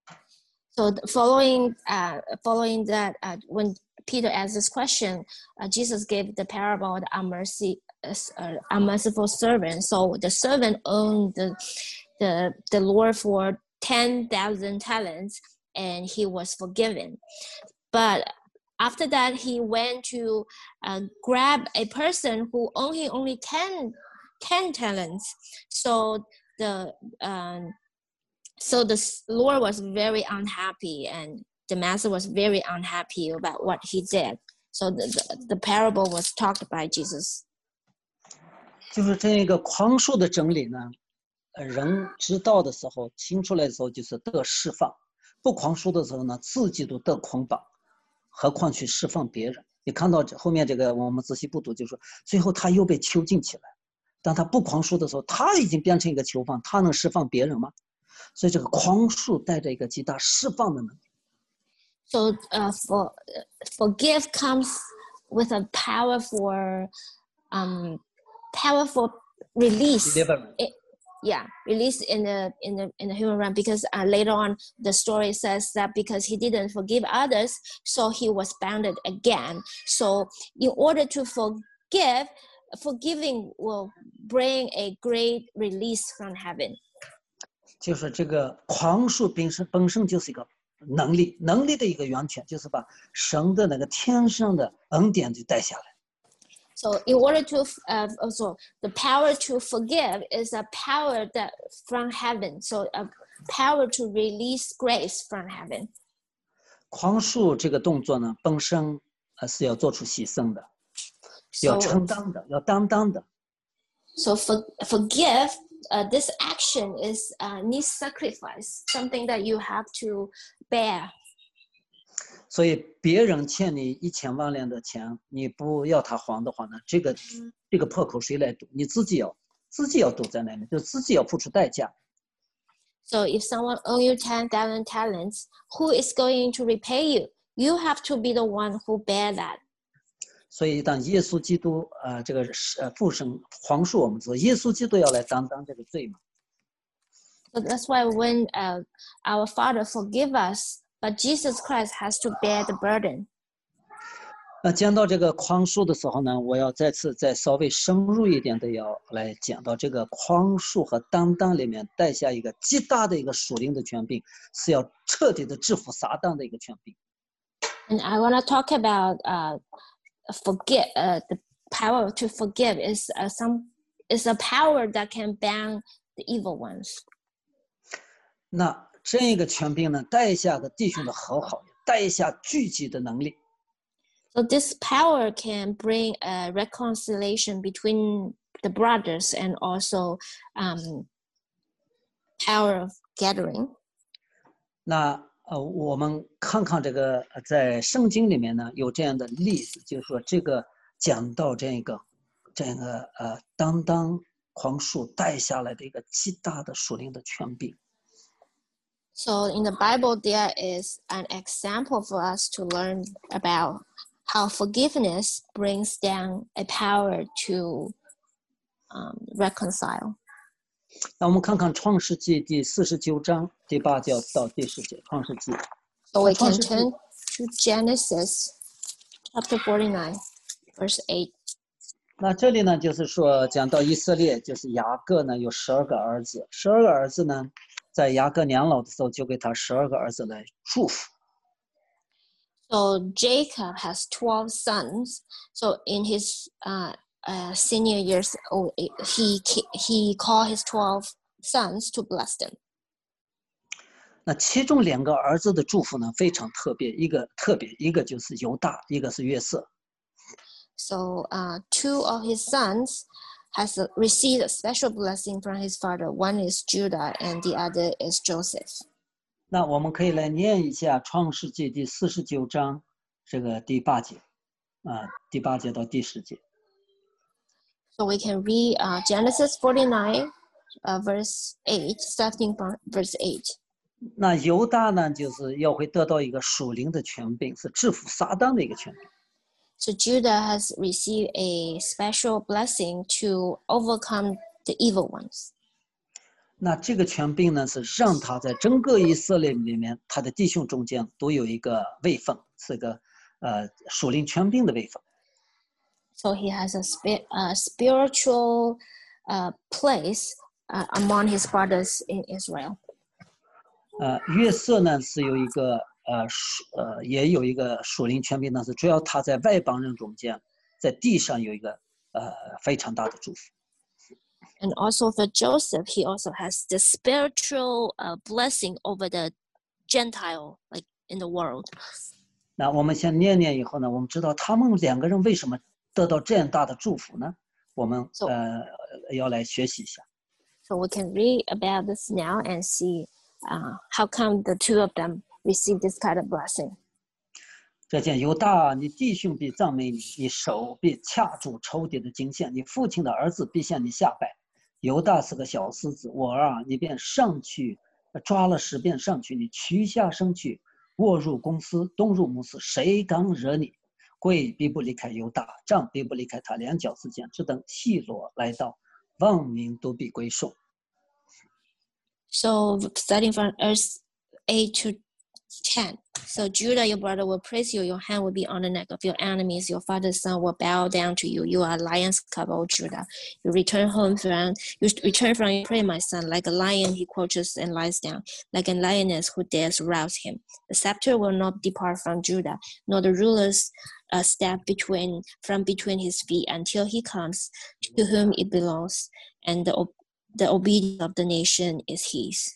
Speaker 2: So following, uh, following that, uh, when Peter asked this question, uh, Jesus gave the parable of the unmercy, uh, unmerciful servant. So the servant owned the the the Lord for ten thousand talents, and he was forgiven. But after that, he went to uh, grab a person who owned him only ten, ten talents. So the um, so the Lord was very unhappy, and the master was very unhappy about what he did. So the, the, the parable was talked by Jesus.
Speaker 1: 就是这个宽恕的真理呢，人知道的时候，清出来的时候就是得释放；不宽恕的时候呢，自己都得捆绑。何况去释放别人？你看到后面这个，我们仔细不读，就说最后他又被囚禁起来。当他不宽恕的时候，他已经变成一个囚犯，他能释放别人吗？所以这个宽恕带着一个极大释放的能力。
Speaker 2: So, uh, for forgive comes with a power for, um, powerful release. It, yeah, release in the in the in the human realm, because uh, later on the story says that because he didn't forgive others, so he was bounded again. So in order to forgive, forgiving will bring a great release from heaven.
Speaker 1: 就是这个宽恕本身本身就是一个能力，能力的一个源泉，就是把神的那个天上的恩典就带下来。
Speaker 2: So in order to uh, also the power to forgive is a power that from heaven. So a power to release grace from heaven.
Speaker 1: 宽恕这个动作呢，本身呃是要做出牺牲的，要承担的，要担当的。
Speaker 2: So for, forgive, uh, this action is uh, needs sacrifice, something that you have to bear.
Speaker 1: 所以别人欠你一千万两的钱，你不要他还的话呢，这个这个破口谁来堵？你自己要自己要堵在那里，就自己要付出代价。
Speaker 2: So if someone owes you ten thousand talents, who is going to repay you? You have to be the one who bear that.
Speaker 1: 所以当耶稣基督呃这个呃复生黄树，我们说耶稣基督要来担当这个罪嘛。
Speaker 2: So that's why when uh, our Father forgive us, but Jesus Christ has to bear the burden.
Speaker 1: 那讲到这个宽恕的时候呢，我要再次再稍微深入一点的要来讲到这个宽恕和担当里面带下一个极大的一个属灵的权柄，是要彻底的制服撒旦的一个权柄。
Speaker 2: And I want to talk about uh, forgive. Uh, the power to forgive is uh, some is a power that can ban the evil ones.
Speaker 1: 那这一个权柄呢，带下个弟兄的和好，带下聚集的能力。
Speaker 2: So this power can bring a reconciliation between the brothers and also um, power of gathering.
Speaker 1: 那呃，我们看看这个在圣经里面呢有这样的例子，就是说这个讲到这个这个呃担当宽恕带下来的一个极大的属灵的权柄。
Speaker 2: So in the Bible, there is an example for us to learn about how forgiveness brings down a power to um, reconcile.
Speaker 1: 那我们看看创世纪第四十九章第八节到第十节，创世纪。
Speaker 2: So we can turn to Genesis chapter forty-nine, verse eight.
Speaker 1: 那这里呢，就是说讲到以色列，就是雅各呢有十二个儿子，十二个儿子呢，在雅各年老的时候，就给他十二个儿子来祝福。
Speaker 2: So Jacob has twelve sons. So in his uh, uh, senior years, oh, he he called his twelve sons to bless them.
Speaker 1: 那其中两个儿子的祝福呢非常特别，一个特别，一个就是犹大，一个是约瑟。
Speaker 2: So uh, two of his sons has received a special blessing from his father. One is Judah, and the other is Joseph.
Speaker 1: 那我们可以来念一下创世纪第四十九章这个第八节，啊，第八节到第十节。
Speaker 2: So we can read uh, Genesis forty-nine, uh, verse eight, starting from verse eight.
Speaker 1: 那犹大呢，就是要会得到一个属灵的权柄，是制服撒旦的一个权柄。
Speaker 2: So Judah has received a special blessing to overcome the evil ones.
Speaker 1: 那这个权柄呢，是让他在整个以色列里面，他的弟兄中间都有一个位分，是个呃属灵权柄的位分。
Speaker 2: So he has a, spi- a spiritual uh, place uh, among his brothers in Israel.
Speaker 1: 呃，约瑟呢是有一个呃属呃也有一个属灵权柄，但是主要他在外邦人中间，在地上有一个呃非常大的祝福。
Speaker 2: And also for Joseph, he also has the spiritual uh, blessing over the Gentile, like in the world.
Speaker 1: 那我们先念念以后呢，我们知道他们两个人为什么得到这样大的祝福呢？我们
Speaker 2: So,
Speaker 1: 呃要来学习一下。
Speaker 2: So we can read about this now and see uh, how come the two of them receive this kind of blessing.
Speaker 1: 这见犹大，你弟兄必赞美你，你手必掐住仇敌的颈线，你父亲的儿子必向你下拜。犹大是个小狮子，我儿啊，你便上去，抓了石便上去，你屈下身去，卧入公司，东入母司，谁敢惹你？龟必不离开犹大，杖必不离开他两脚之间，只等细罗来到，万民都必归顺。
Speaker 2: So starting from verse eight to ten. So Judah, your brother, will praise you. Your hand will be on the neck of your enemies. Your father's son will bow down to you. You are a lion's cub, O Judah. You return home from you return from your prey, my son. Like a lion, he crouches and lies down. Like a lioness who dares rouse him. The scepter will not depart from Judah, nor the ruler's uh, staff between from between his feet, until he comes to whom it belongs, and the the obedience of the nation is his.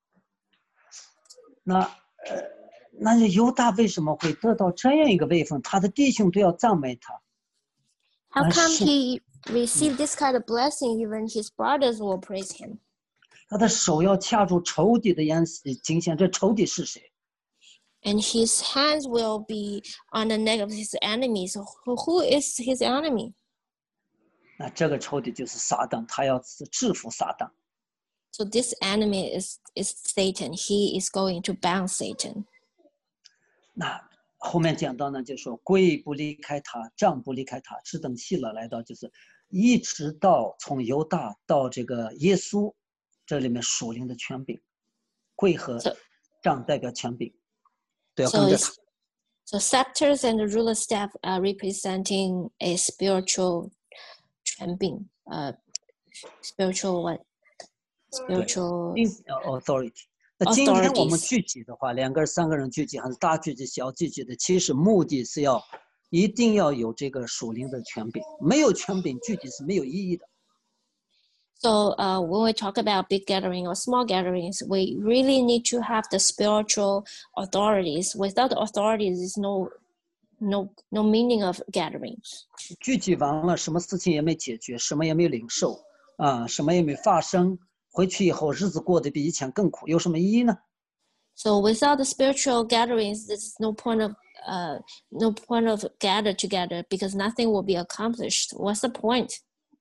Speaker 1: 那呃，那犹大为什么会得到这样一个位分？他的弟兄都要赞美他。
Speaker 2: How come he receive this kind of blessing, even his brothers will praise him.
Speaker 1: 他的手要掐住仇敌的眼睛线，这仇敌是谁？
Speaker 2: And his hands will be on the neck of his enemies. Who, who is his enemy?
Speaker 1: 那这个仇敌就是撒旦，他要制服撒旦。
Speaker 2: So this enemy is, is Satan. He is going to bound Satan.
Speaker 1: 那后面讲到呢，就说鬼不离开他，杖不离开他，只等希勒来到，就是一直到从犹大到这个耶稣，这里面属灵的权柄，鬼和杖代表权柄，都要跟着他。
Speaker 2: So scepters and the ruler staff are representing a spiritual 权柄, uh, spiritual what? Spiritual
Speaker 1: authority. 那今天我们聚集的话，两个人、三个人聚集，还是大聚集、小聚集的，其实目的是要一定要有这个属灵的权柄，没有权柄聚集是没有意义的。
Speaker 2: So uh, when we talk about big gathering or small gatherings, we really need to have the spiritual authorities. Without the authorities, there's no, no, no meaning of gatherings.
Speaker 1: 聚集完了，什么事情也没解决，什么也没领受，啊，什么也没发生。 回去以后，日子过得比以前更苦，有什么意义呢？
Speaker 2: So without the spiritual gatherings, there's no point of uh, no point of gather together because nothing will be accomplished. What's the point?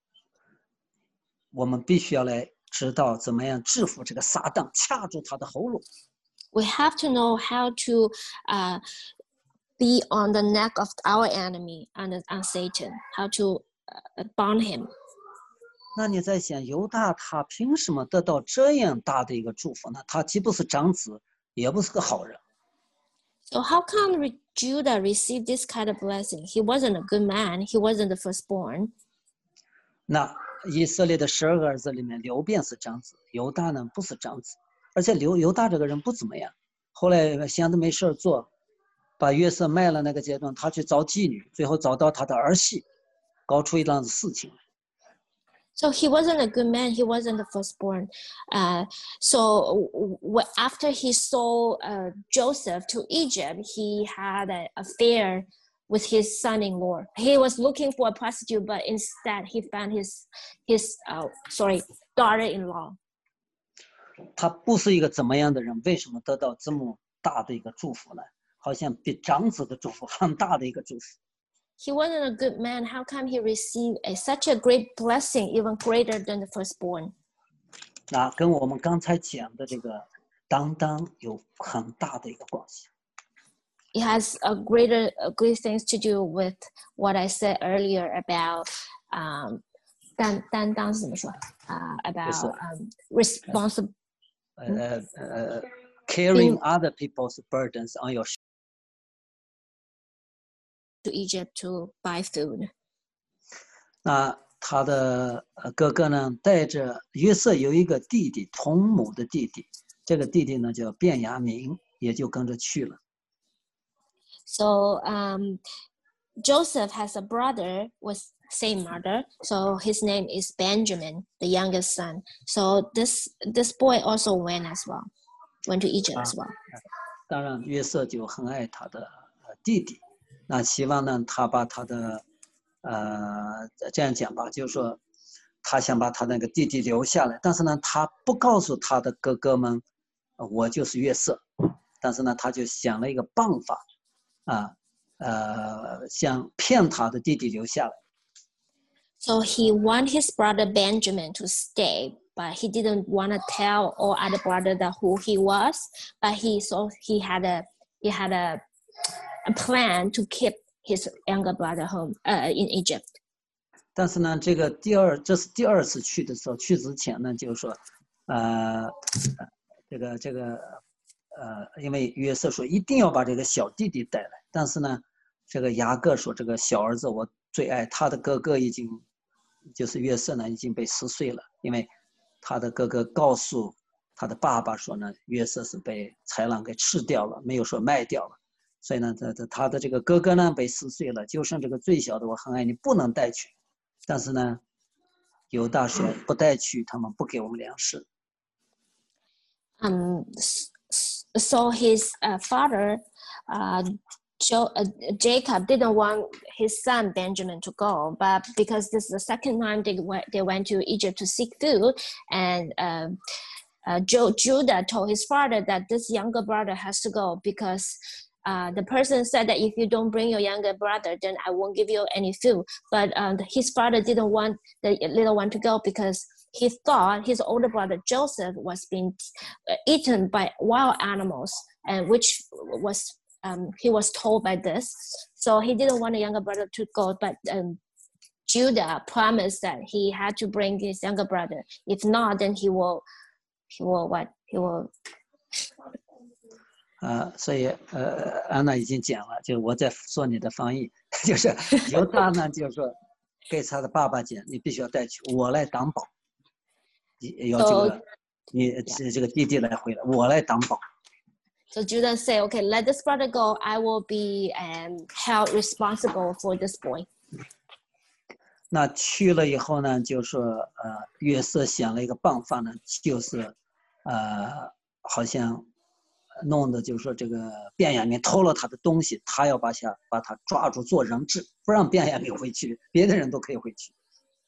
Speaker 1: 我们必须要来知道怎么样制服这个撒旦，掐住他的喉咙。
Speaker 2: We have to know how to uh, be on the neck of our enemy, on, on Satan, how to uh, bound him.
Speaker 1: 那你在想，犹大他凭什么得到这样大的一个祝福呢？他既不是长子，也不是个好人。
Speaker 2: So how come Judah received this kind of blessing? He wasn't a good man. He wasn't the firstborn.
Speaker 1: 那以色列的十二个儿子里面，流便是长子，犹大呢不是长子，而且犹犹大这个人不怎么样。后来闲着没事做，把约瑟卖了那个阶段，他去找妓女，最后找到他的儿媳，搞出一档子事情。
Speaker 2: So he wasn't a good man. He wasn't the firstborn. Uh, so w- after he sold uh, Joseph to Egypt, he had an affair with his son-in-law. He was looking for a prostitute, but instead he found his his uh, sorry daughter-in-law.
Speaker 1: 他不是一个怎么样的人，为什么得到这么大的一个祝福呢？好像比长子的祝福很大的一个祝福。
Speaker 2: He wasn't a good man. How come he received a, such a great blessing, even greater than the firstborn?
Speaker 1: 那跟我们刚才讲的这个当当有很大的一个关系。
Speaker 2: It has a greater, a great things to do with what I said earlier about um, 担担当是怎么说？ Uh, about um, responsible.
Speaker 1: 呃呃 carrying other people's burdens on your.
Speaker 2: To Egypt to buy food.
Speaker 1: 那他的哥哥呢，带着约瑟有一个弟弟，同母的弟弟，这个弟弟呢叫便雅悯，也就跟着去了。
Speaker 2: So um, Joseph has a brother with same mother, so his name is Benjamin, the youngest son. So this this boy also went as well, went to Egypt as well.
Speaker 1: 当然，约瑟就很爱他的弟弟。 那希望呢，他把他的，呃，这样讲吧，就是说，他想把他那个弟弟留下来，但是呢，他不告诉他的哥哥们，我就是约瑟，但是呢，他就想了一个办法，啊，呃，想骗他的弟弟留下来。
Speaker 2: So he wanted his brother Benjamin to stay, but he didn't want to tell all other brothers that who he was. But he so he had a he had a a plan to keep his younger brother home uh, in Egypt.
Speaker 1: 但是呢，这个第二，这是第二次去的时候，去之前呢，就是说，呃，这个这个，呃，因为约瑟说一定要把这个小弟弟带来，但是呢，这个雅各说这个小儿子我最爱，他的哥哥已经，就是约瑟呢已经被撕碎了，因为他的哥哥告诉他的爸爸说呢，约瑟是被豺狼给吃掉了，没有说卖掉了。 所以呢，他他的这个哥哥呢被撕碎了，就剩这个最小的，我很爱你，不能带去。但是呢，犹大说不带去，他们不给我们粮食。
Speaker 2: Um, so his uh, father uh, Jo, uh, Jacob didn't want his son Benjamin to go, but because this is the second time they went, they went to Egypt to seek food, and uh, uh, jo, Judah told his father that this younger brother has to go because uh, the person said that if you don't bring your younger brother, then I won't give you any food. But um, his father didn't want the little one to go because he thought his older brother Joseph was being eaten by wild animals, and which was Um, he was told by this, so he didn't want a younger brother to go, but um, Judah promised that he had to bring his younger brother. If not, then he will, he will what? He will.
Speaker 1: 呃，所以呃，安娜已经讲了，就是我在说你的翻译，就是犹大呢，就是说给他的爸爸讲，你必须要带去，我来担保，要这个 so, 你这个弟弟来回来，我来担保。
Speaker 2: So Judah said, okay, let this brother go. I will be um, held responsible for this boy.
Speaker 1: 那去了以后呢，就说呃，约瑟想了一个办法呢，就是呃，好像弄的就是说这个便雅悯偷了他的东西，他要把下把他抓住做人质，不让便雅悯回去，别的人都可以回去。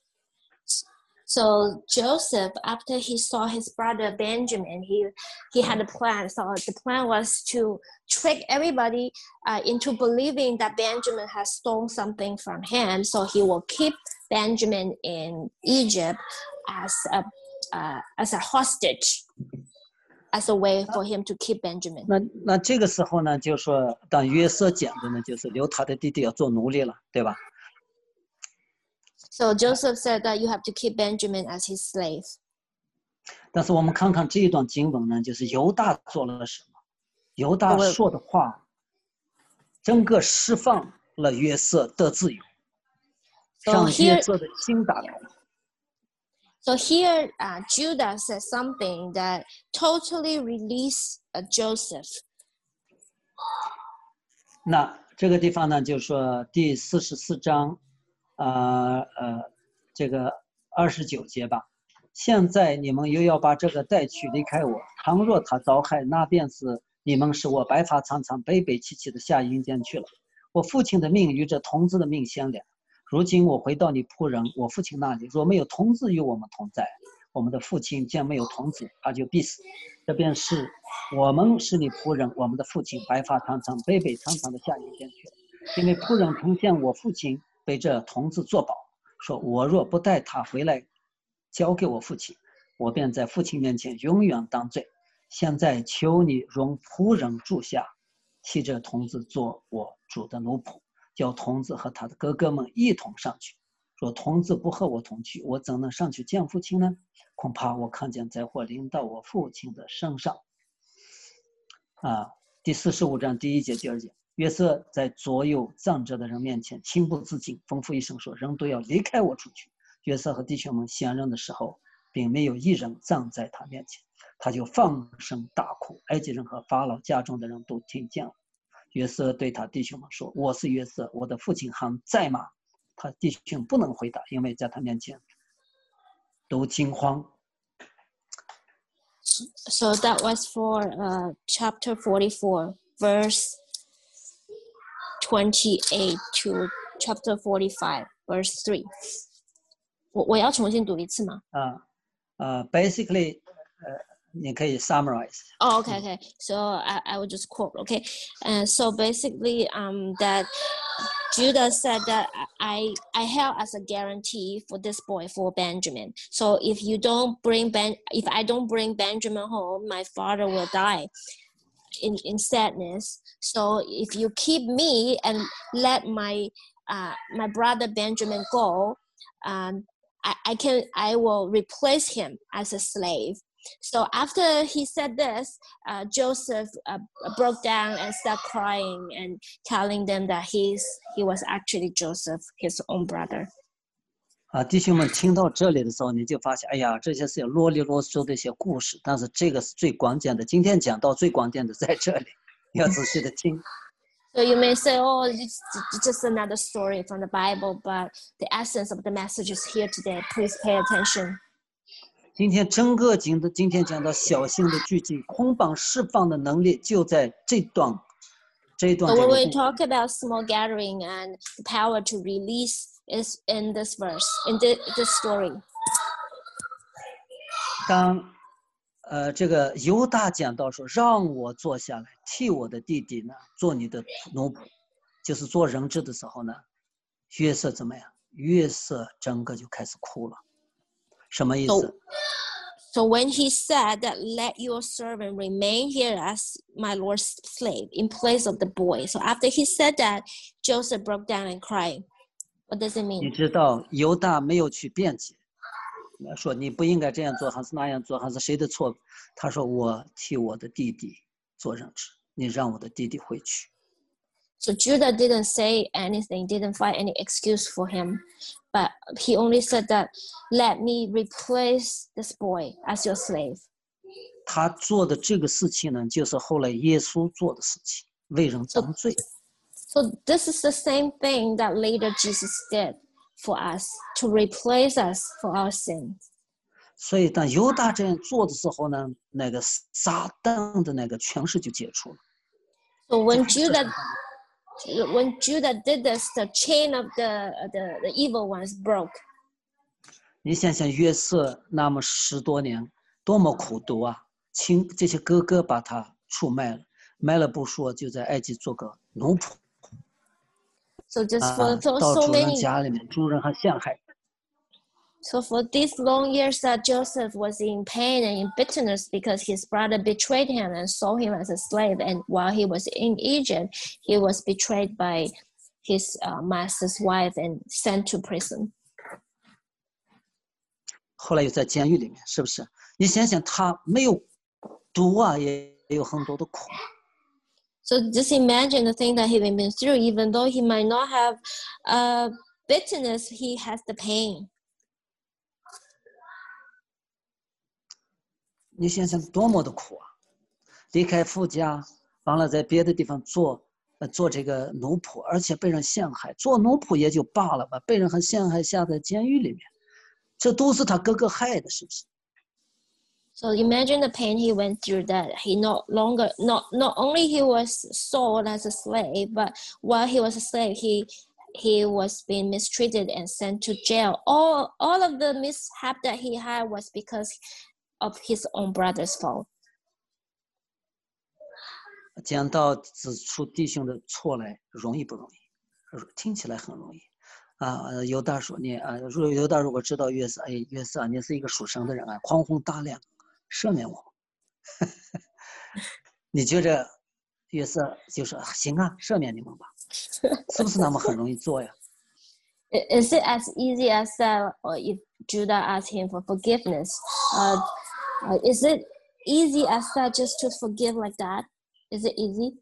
Speaker 2: So Joseph, after he saw his brother Benjamin, he he had a plan. So the plan was to trick everybody uh, into believing that Benjamin has stolen something from him. So he will keep Benjamin in Egypt as a uh, as a hostage, as a way for him to keep Benjamin.
Speaker 1: 那那这个时候呢，就说当约瑟讲的呢，就是留他的弟弟要做奴隶了，对吧？
Speaker 2: So Joseph said that you have to keep Benjamin as his slave.
Speaker 1: 但是我们看看这一段经文呢，就是犹大做了什么？犹大说的话，整个释放了约瑟的自由，让约瑟的心打开。
Speaker 2: So here, uh, Judah said something that totally released uh, Joseph.
Speaker 1: 那这个地方呢，就说第四十四章。 呃呃，这个二十九节吧。现在你们又要把这个带去离开我，倘若他遭害，那便是你们使我白发苍苍、悲悲戚戚的下阴间去了。我父亲的命与这童子的命相连。如今我回到你仆人我父亲那里，若没有童子与我们同在，我们的父亲见没有童子，他就必死。这便是我们是你仆人，我们的父亲白发苍苍、悲悲苍苍的下阴间去了。因为仆人呈现我父亲。 被这童子作保，说我若不带他回来，交给我父亲，我便在父亲面前永远当罪。现在求你容仆人住下，替这童子做我主的奴仆，叫童子和他的哥哥们一同上去。若童子不和我同去，我怎能上去见父亲呢？恐怕我看见灾祸临到我父亲的身上。啊，第四十五章第一节、第二节。 约瑟在左右站着的人面前情不自禁，吩咐一声说：“人都要离开我出去。”约瑟和弟兄们相认的时候，并没有一人站在他面前，他就放声大哭。埃及人和法老家中的人都听见了。约瑟对他弟兄们说：“我是约瑟，我的父亲还在吗？”他弟兄不能回答，因为在他面前都惊慌。
Speaker 2: So that was for uh, chapter forty-four, verse. twenty-eight to chapter forty-five, verse three. 我我要重新读一次吗？
Speaker 1: 啊，呃 ，basically， 呃，你可以 summarize.
Speaker 2: Oh, okay, okay. So I I will just quote. Okay, and so basically, um, that Judah said that I I held as a guarantee for this boy for Benjamin. So if you don't bring Ben, if I don't bring Benjamin home, my father will die. In, in sadness. So if you keep me and let my uh, my brother Benjamin go, um, I, I can I will replace him as a slave. So after he said this, uh, Joseph uh, broke down and started crying and telling them that he's he was actually Joseph, his own brother.
Speaker 1: 啊，弟兄们，听到这里的时候，你就发现，哎呀，这些是啰里啰嗦的一些故事，但是这个是最关键的。今天讲到最关键的在这里，要仔细的听。
Speaker 2: So you may say, "Oh, it's just another story from the Bible," but the essence of the message is here today. Please pay attention.
Speaker 1: 今天整个经的，今天讲到小型的聚集，捆绑释放的能力就在这段这一段
Speaker 2: So
Speaker 1: 这
Speaker 2: when
Speaker 1: 个
Speaker 2: we
Speaker 1: 故事
Speaker 2: talk about small gathering and the power to release is in this verse, in the, this story.
Speaker 1: 当呃这个犹大讲到说让我坐下来替我的弟弟呢做你的奴仆，就是做人质的时候呢，约瑟怎么样？约瑟整个就开始哭了。什么意思？
Speaker 2: So, so when he said that let your servant remain here as my Lord's slave in place of the boy. So after he said that, Joseph broke down and cried. What does it
Speaker 1: 你
Speaker 2: mean?
Speaker 1: 知道犹大没有去辩解，说你不应该这样做，还是那样做，还是谁的错？他说我替我的弟弟做人质，你让我的弟弟回去。
Speaker 2: So Judah didn't say anything, didn't find any excuse for him, but he only said that, let me replace this boy as your slave.
Speaker 1: 他做的这个事情呢，就是后来耶稣做的事情，为人当罪。
Speaker 2: So this is the same thing that later Jesus did for us, to replace us for our sins.
Speaker 1: 所以当犹大这样做的时候呢，那个撒旦的那个权势就解除了。
Speaker 2: So when Judah when Judah did this, the chain of the the, the evil ones broke.
Speaker 1: 你想想约瑟那么十多年多么苦读啊，亲这些哥哥把他出卖了，卖了不说，就在埃及做个奴仆。
Speaker 2: So just for
Speaker 1: 啊，
Speaker 2: so,
Speaker 1: 到
Speaker 2: so
Speaker 1: 主人
Speaker 2: many,
Speaker 1: 家里面，主人还陷害。
Speaker 2: so for these long years that Joseph was in pain and in bitterness because his brother betrayed him and sold him as a slave, and while he was in Egypt, he was betrayed by his uh, master's wife and sent to prison.
Speaker 1: 后来又在监狱里面，是不是？你想想，他没有毒啊，也也有很多的苦。
Speaker 2: So just imagine the thing that he been through. Even though he might not have uh, bitterness, he has the pain.
Speaker 1: 你想想多么的苦啊！离开父家，完了在别的地方做呃做这个奴仆，而且被人陷害。做奴仆也就罢了吧，被人还陷害下在监狱里面，这都是他哥哥害的，是不是？
Speaker 2: So imagine the pain he went through, that he no longer, not, not only he was sold as a slave, but while he was a slave, he he was being mistreated and sent to jail. All, all of the mishap that he had was because of his own brother's fault.
Speaker 1: 讲到指出弟兄的错来，容易不容易？听起来很容易。啊，犹大说你啊，如犹大如果知道约瑟，哎，约瑟啊，你是一个属神的人啊，宽宏大量。 赦免我，你觉着约瑟就说行啊，赦免你们吧，是不是那么很容易做呀？
Speaker 2: Is it as easy as that, or if Judah asked him for forgiveness? Uh, uh, is it easy as that just to forgive like that? Is it easy?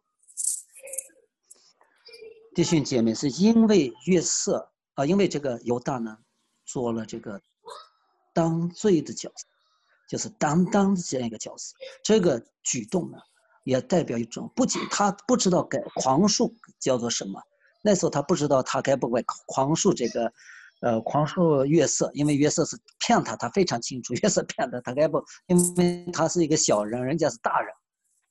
Speaker 1: 弟兄姐妹，是因为约瑟啊，因为这个犹大呢，做了这个当罪的角色。 就是担当的这样一个角色，这个举动呢，也代表一种不仅他不知道该狂恕叫做什么，那时候他不知道他该不该狂恕这个，呃，狂恕约瑟，因为约瑟是骗他，他非常清楚约瑟骗他，他该不，因为他是一个小人，人家是大人。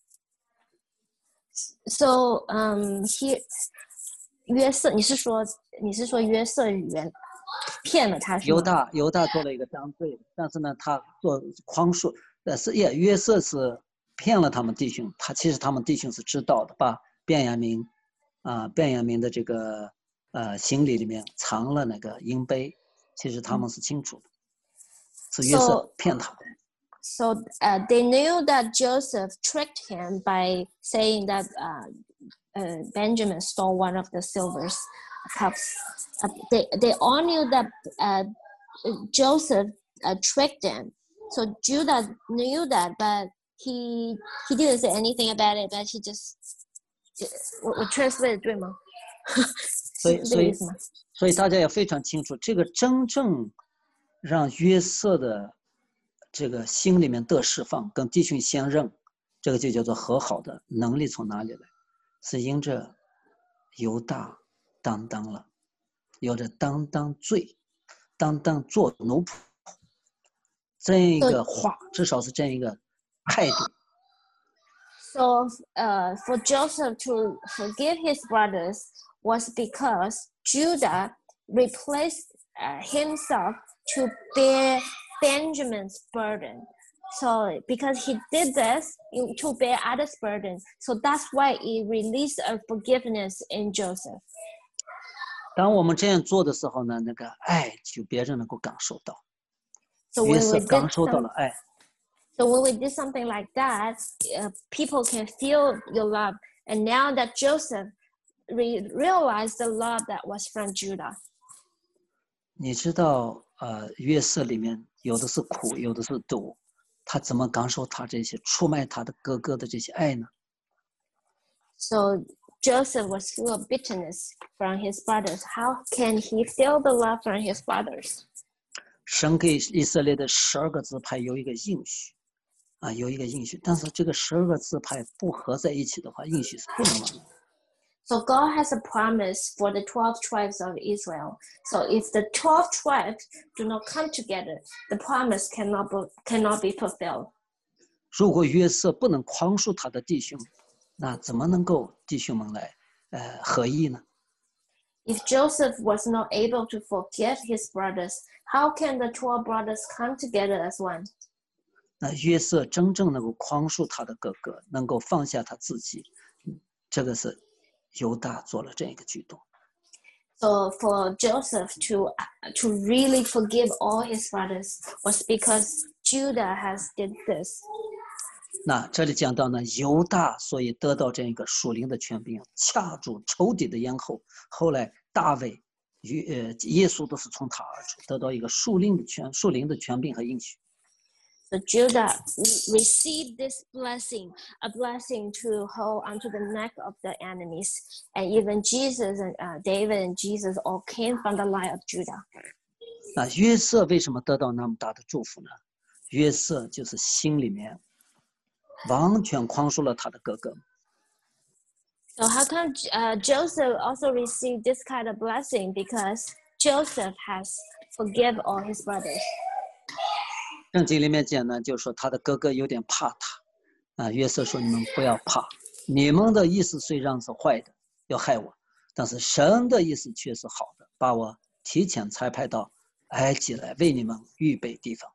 Speaker 2: So, um, he 约瑟，你是说你是说约瑟原骗了他是吗？
Speaker 1: 犹大犹大做了一个当罪的，但是呢，他做狂恕，但是也约瑟是骗了他们弟兄，他其实他们弟兄是知道的，把便雅悯啊，便雅悯的这个呃行李里面藏了那个银杯，其实他们是清楚的，是约瑟骗他的。
Speaker 2: So uh, they knew that Joseph tricked him by saying that uh, uh, Benjamin stole one of the silver cups. Uh, they they all knew that uh, Joseph uh, tricked them. So Judah knew that, but he he didn't say anything about it. But he just 我我 translate 对吗？
Speaker 1: 所以所以所以大家也非常清楚，这个真正让约瑟的这个心里面得释放，跟弟兄相认，这个就叫做和好的能力从哪里来？是因着犹大担当了，有着担当罪，担当做奴仆，这样一个话，至少是这样一个态度。
Speaker 2: So uh, for Joseph to forgive his brothers was because Judah replaced uh, himself to bear Benjamin's burden. So because he did this to bear others' burden, so that's why he released a forgiveness in Joseph.
Speaker 1: 当我们这样做的时候呢，那个爱就别人能够感受到。
Speaker 2: So
Speaker 1: 约
Speaker 2: when
Speaker 1: 瑟
Speaker 2: we
Speaker 1: 感
Speaker 2: did
Speaker 1: 受到
Speaker 2: some,
Speaker 1: 了爱，
Speaker 2: so when we did something like that, uh, people can feel your love. And now that Joseph re- realized the love that was from Judah.
Speaker 1: 你知道，呃，约瑟里面有的是苦，有的是毒，他怎么感受他这些出卖他的哥哥的这些爱呢？
Speaker 2: So Joseph was full of bitterness from his brothers. How can he feel the love from his brothers?
Speaker 1: 神给以色列的十二个支派有一个应许，啊，有一个应许，但是这个十二个支派不合在一起的话，应许是不能完成。
Speaker 2: So God has a promise for the twelve tribes of Israel. So if the twelve tribes do not come together, the promise cannot be, cannot be fulfilled.
Speaker 1: 如果约瑟不能宽恕他的弟兄，那怎么能够弟兄们来，呃，合一呢？
Speaker 2: If Joseph was not able to forgive his brothers, how can the twelve brothers come together as one?
Speaker 1: 那约瑟真正能够宽恕他的哥哥，能够放下他自己，这个是犹大做了这样一个举动。
Speaker 2: So for Joseph to to really forgive all his brothers was because Judah has did this.
Speaker 1: 那这里讲到呢，犹大所以得到这样一个属灵的权柄，掐住仇敌的咽喉。后来大卫与呃耶稣都是从他而出，得到一个属灵的权属灵的权柄和应许。
Speaker 2: So Judah received this blessing, a blessing to hold onto the neck of the enemies. And even Jesus and uh, David and Jesus all came from the line of Judah.
Speaker 1: 那约瑟为什么得到那么大的祝福呢？约瑟就是心里面完全宽恕了他的哥哥。
Speaker 2: So how come uh, Joseph also received this kind of blessing? Because Joseph has forgive all his brothers.
Speaker 1: 圣经里面讲呢，就是说他的哥哥有点怕他，啊，约瑟说：“你们不要怕，你们的意思虽然是坏的，要害我，但是神的意思却是好的，把我提前差派到埃及来，为你们预备地方。”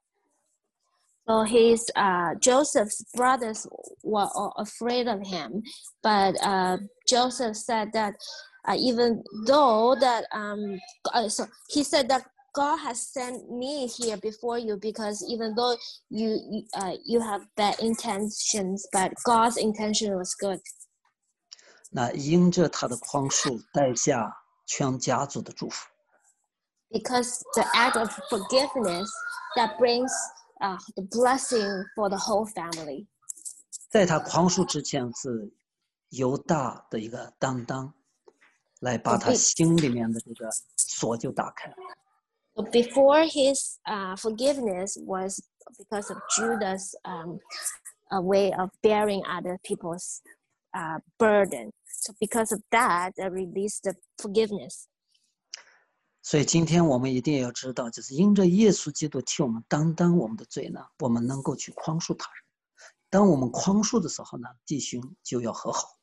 Speaker 2: So his uh, Joseph's brothers were all afraid of him, but uh, Joseph said that uh, even though that um, uh, so he said that God has sent me here before you because even though you you, uh, you have bad intentions, but God's intention was good.
Speaker 1: 那因着他的宽恕，带下全家族的祝福。
Speaker 2: Because the act of forgiveness that brings uh, the blessing for the whole family.
Speaker 1: 在他宽恕之前是犹大的一个担当，来把他心里面的这个锁就打开了。
Speaker 2: So before his uh, forgiveness was because of Judah's um, a way of bearing other people's uh, burden. So because of that, they released the forgiveness.
Speaker 1: 所以今天我们一定要知道，就是因着耶稣基督替我们担当我们的罪呢，我们能够去宽恕他人。当我们宽恕的时候呢，弟兄就要和好。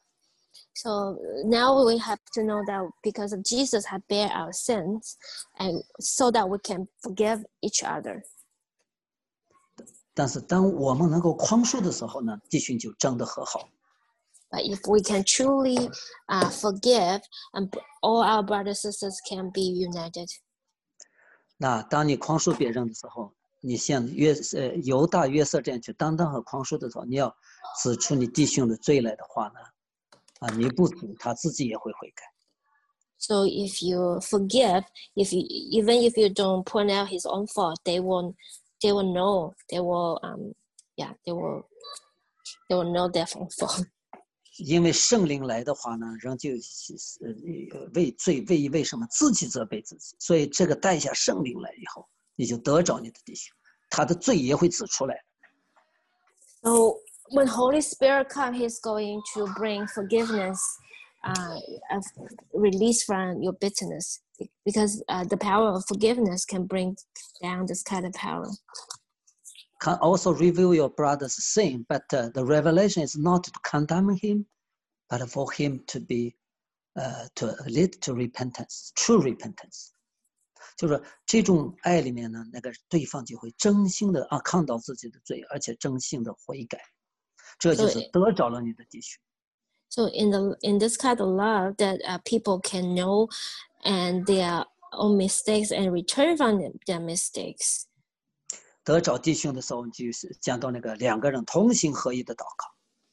Speaker 2: So now we have to know that because of Jesus had bear our sins, and so that we can forgive each other.
Speaker 1: 但是当我们能够宽恕的时候呢，弟兄就真的和好。
Speaker 2: But if we can truly uh, forgive, and all our brothers and sisters can be united.
Speaker 1: 那当你宽恕别人的时候，你像约呃犹大约瑟这样去担当和宽恕的时候，你要指出你弟兄的罪来的话呢，啊，你不指他自己也会悔改。
Speaker 2: So if you forgive, if you, even if you don't point out his own fault, they will, they will know, they will, um, yeah, they will, they will know their own fault.
Speaker 1: 因为圣灵来的话呢，人就呃为罪为为什么自己责备自己，所以这个带下圣灵来以后，你就得着你的弟兄，他的罪也会指出来。
Speaker 2: So when Holy Spirit comes, He's going to bring forgiveness, uh, of release from your bitterness, because uh, the power of forgiveness can bring down this kind of power.
Speaker 1: can also reveal your brother's sin, but uh, the revelation is not to condemn him, but for him to be, uh, to lead to repentance, true repentance. 就是这种爱里面呢，那个对方就会真心的啊看到自己的罪，而且真心的悔改，这就是得着了你的弟兄。
Speaker 2: So in the in this kind of love that uh, people can know and their own mistakes and return from their mistakes.
Speaker 1: 得着弟兄的时候，就是讲到那个两个人同心合一的祷告。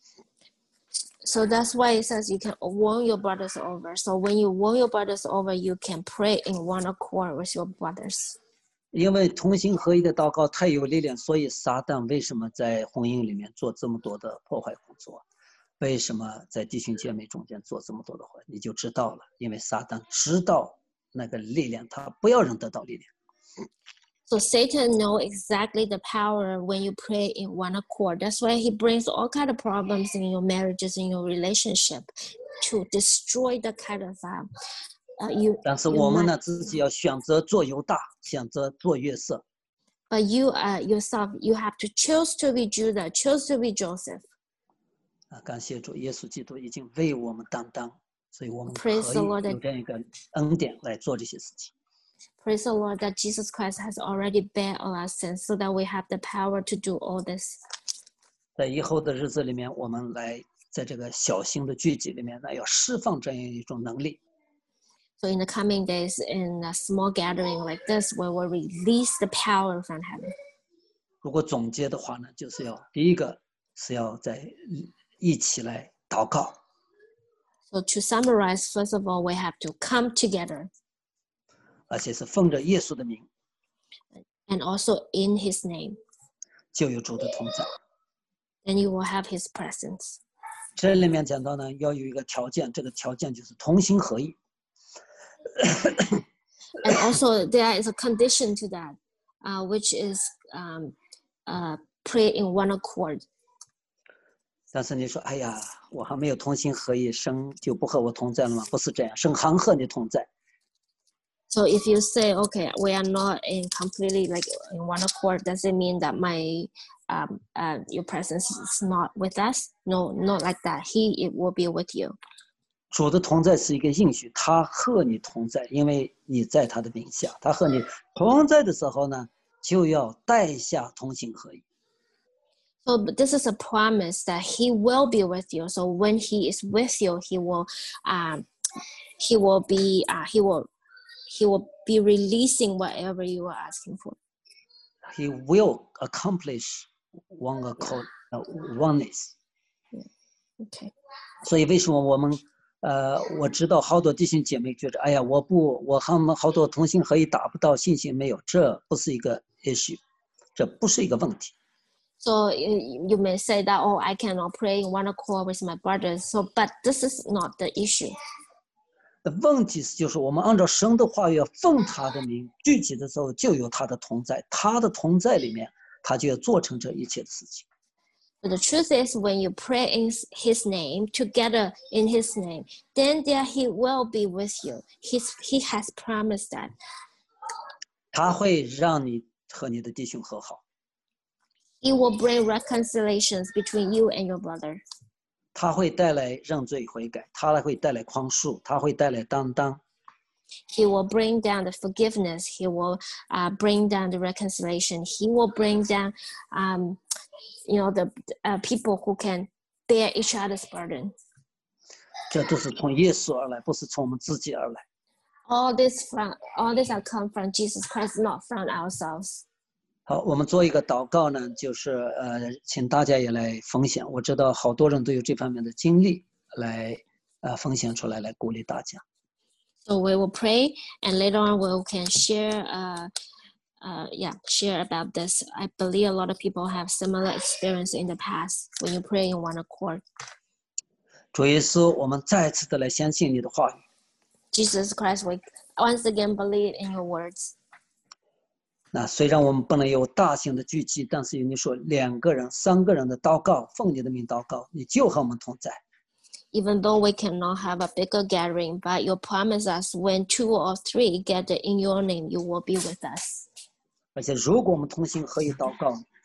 Speaker 2: So that's why it says you can won your brothers over. So when you won your brothers over, you can pray in one accord with your brothers.
Speaker 1: 因为同心合一的祷告太有力量，所以撒旦为什么在婚姻里面做这么多的破坏工作？为什么在弟兄姐妹中间做这么多的坏？你就知道了，因为撒旦知道那个力量，他不要人得到力量。
Speaker 2: So Satan knows exactly the power when you pray in one accord. That's why he brings all kind of problems in your marriages, in your relationship, to destroy the kind of uh, uh, you.
Speaker 1: 但是我们呢，自己要选择做犹大，选择做约瑟。
Speaker 2: But you uh, yourself, you have to choose to be Judah, choose to be Joseph.
Speaker 1: 啊，感谢主，耶稣基督已经为我们担当，所以我们可
Speaker 2: Praise the
Speaker 1: 以
Speaker 2: Lord
Speaker 1: 有这样一个恩典来做这些事情。
Speaker 2: Praise the Lord that Jesus Christ has already bear all our sins, so that we have the power to do all this.
Speaker 1: 在以后的日子里面，我们来在这个小型的聚集里面，那要释放这样一种能力。
Speaker 2: So in the coming days, in a small gathering like this, we will release the power from heaven.
Speaker 1: 如果总结的话呢，就是要第一个是要在一起来祷告。
Speaker 2: So to summarize, first of all, we have to come together.
Speaker 1: 而且是奉着耶稣的名
Speaker 2: and also in his name.
Speaker 1: 就有主的同在。
Speaker 2: Then you will have his presence.
Speaker 1: 这里面讲到呢，要有一个条件，这个条件就是同心合意。
Speaker 2: And also there is a condition to that, uh, which is um, uh, pray in one accord.
Speaker 1: 但是你说，哎呀，我还没有同心合意，神就不和我同在了吗？不是这样，神还和你同在。
Speaker 2: So if you say, okay, we are not in completely like in one accord, does it mean that my um, uh, your presence is not with us? No, not like that. He it will be with you.
Speaker 1: 主的同在是一个应许，他和你同在，因为你在他的名下。他和你同在的时候呢，就要带下同心合意。
Speaker 2: So this is a promise that he will be with you. So when he is with you, he will, um, he will be, uh, he will, he will be releasing whatever you are asking for.
Speaker 1: He will accomplish one accord, uh, oneness.
Speaker 2: Yeah. Okay.
Speaker 1: 所以为什么我们，呃，我知道好多弟兄姐妹觉得，哎呀，我不，我和我们好多同心合意达不到，信心没有，这不是一个 issue， 这不是一个问题。
Speaker 2: So you, you may say that, oh, I cannot pray in one accord with my brothers. So, but this is not the issue.
Speaker 1: 问题是，就是我们按照神的话语要奉他的名，聚集的时候就有他的同在，他的同在里面，他就要做成这一切的事情。
Speaker 2: But the truth is, when you pray in his name, together in his name, then there he will be with you. He's, he has promised that.
Speaker 1: 他会让你和你的弟兄和好。
Speaker 2: He will bring reconciliations between you and your brother.
Speaker 1: 他会带来认罪悔改，他会带来宽恕，他会带来担当。
Speaker 2: He will bring down the forgiveness. He will uh, bring down the reconciliation. He will bring down, um, you know, the uh, people who can bear each other's burden.
Speaker 1: 这都是从耶稣而来，不是从我们自己而来。
Speaker 2: All this from all this are come from Jesus Christ, not from ourselves.
Speaker 1: 好，我们做一个祷告呢，就是呃，请大家也来分享。我知道好多人都有这方面的经历，来呃分享出来，来鼓励大家。
Speaker 2: So we will pray, and later on we can share, uh, uh, yeah, share about this. I believe a lot of people have similar experience in the past when you pray in one accord.
Speaker 1: 主耶稣，我们再次的来相信你的话语。
Speaker 2: Jesus Christ, we once again believe in your words.
Speaker 1: 那虽然我们不能有大型的聚集，但是你说两个人、三个人的祷告，奉你的名祷告，你就和我们同在。
Speaker 2: Even though we cannot have a bigger gathering, but you promise us when two or three gather in your name, you will be with us.
Speaker 1: 而且如果我们同心合意祷告，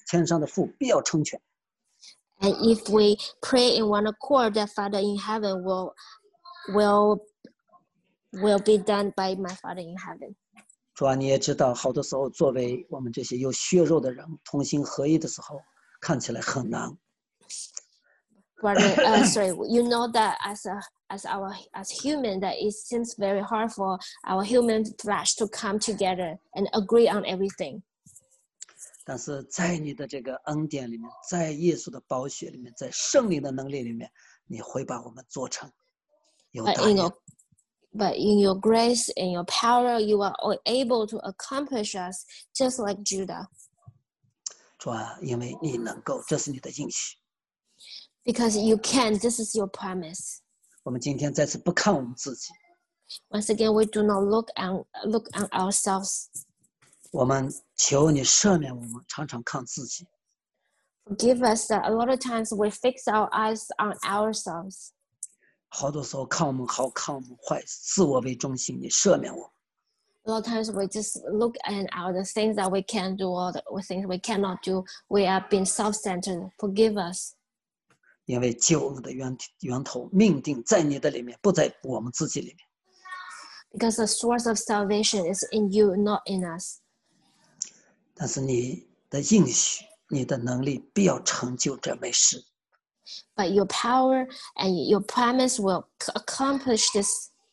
Speaker 1: 天上的父必要成全。
Speaker 2: And if we pray in one accord, that Father in heaven will will will be done by my Father in heaven.
Speaker 1: 主啊，你也知道，好多时候作为我们这些有血肉的人，同心合一的时候，看起来很难。
Speaker 2: Brother, uh, sorry, you know that as a as our as human, that it seems very hard for our human flesh to come together and agree on everything.
Speaker 1: 但是在你的这个恩典里面，在耶稣的宝血里面，在圣灵的能力里面，你会把我们做成有
Speaker 2: But
Speaker 1: 大
Speaker 2: in
Speaker 1: 业。
Speaker 2: your but in your grace and your power, you are able to accomplish us, just like Judah.
Speaker 1: 主啊，因为你能够，这是你的应许。
Speaker 2: Because you can, this is your promise.
Speaker 1: 我们今天再次不看我们自己，
Speaker 2: Once again, we do not look on look on ourselves.
Speaker 1: 我们求你赦免我们，常常看自己。
Speaker 2: Forgive us that a lot of times we fix our eyes on ourselves.
Speaker 1: 好多时候看我们好，看我们坏，自我为中心，你赦免我。
Speaker 2: A lot of times we just look at our the things that we can do or the things we cannot do. We are being self-centered. Forgive us.
Speaker 1: 因为救恩的源源头命定在你的里面，不在我们自己里面。
Speaker 2: Because the source of salvation is in you, not in us.
Speaker 1: 但是你的应许，你的能力必要成就这美事。
Speaker 2: But your power and your promise will accomplish this.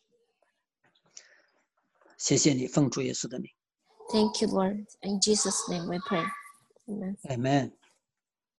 Speaker 1: 谢谢你，奉主耶稣的名。
Speaker 2: Thank you, Lord. In Jesus' name we pray. Amen.
Speaker 1: Amen.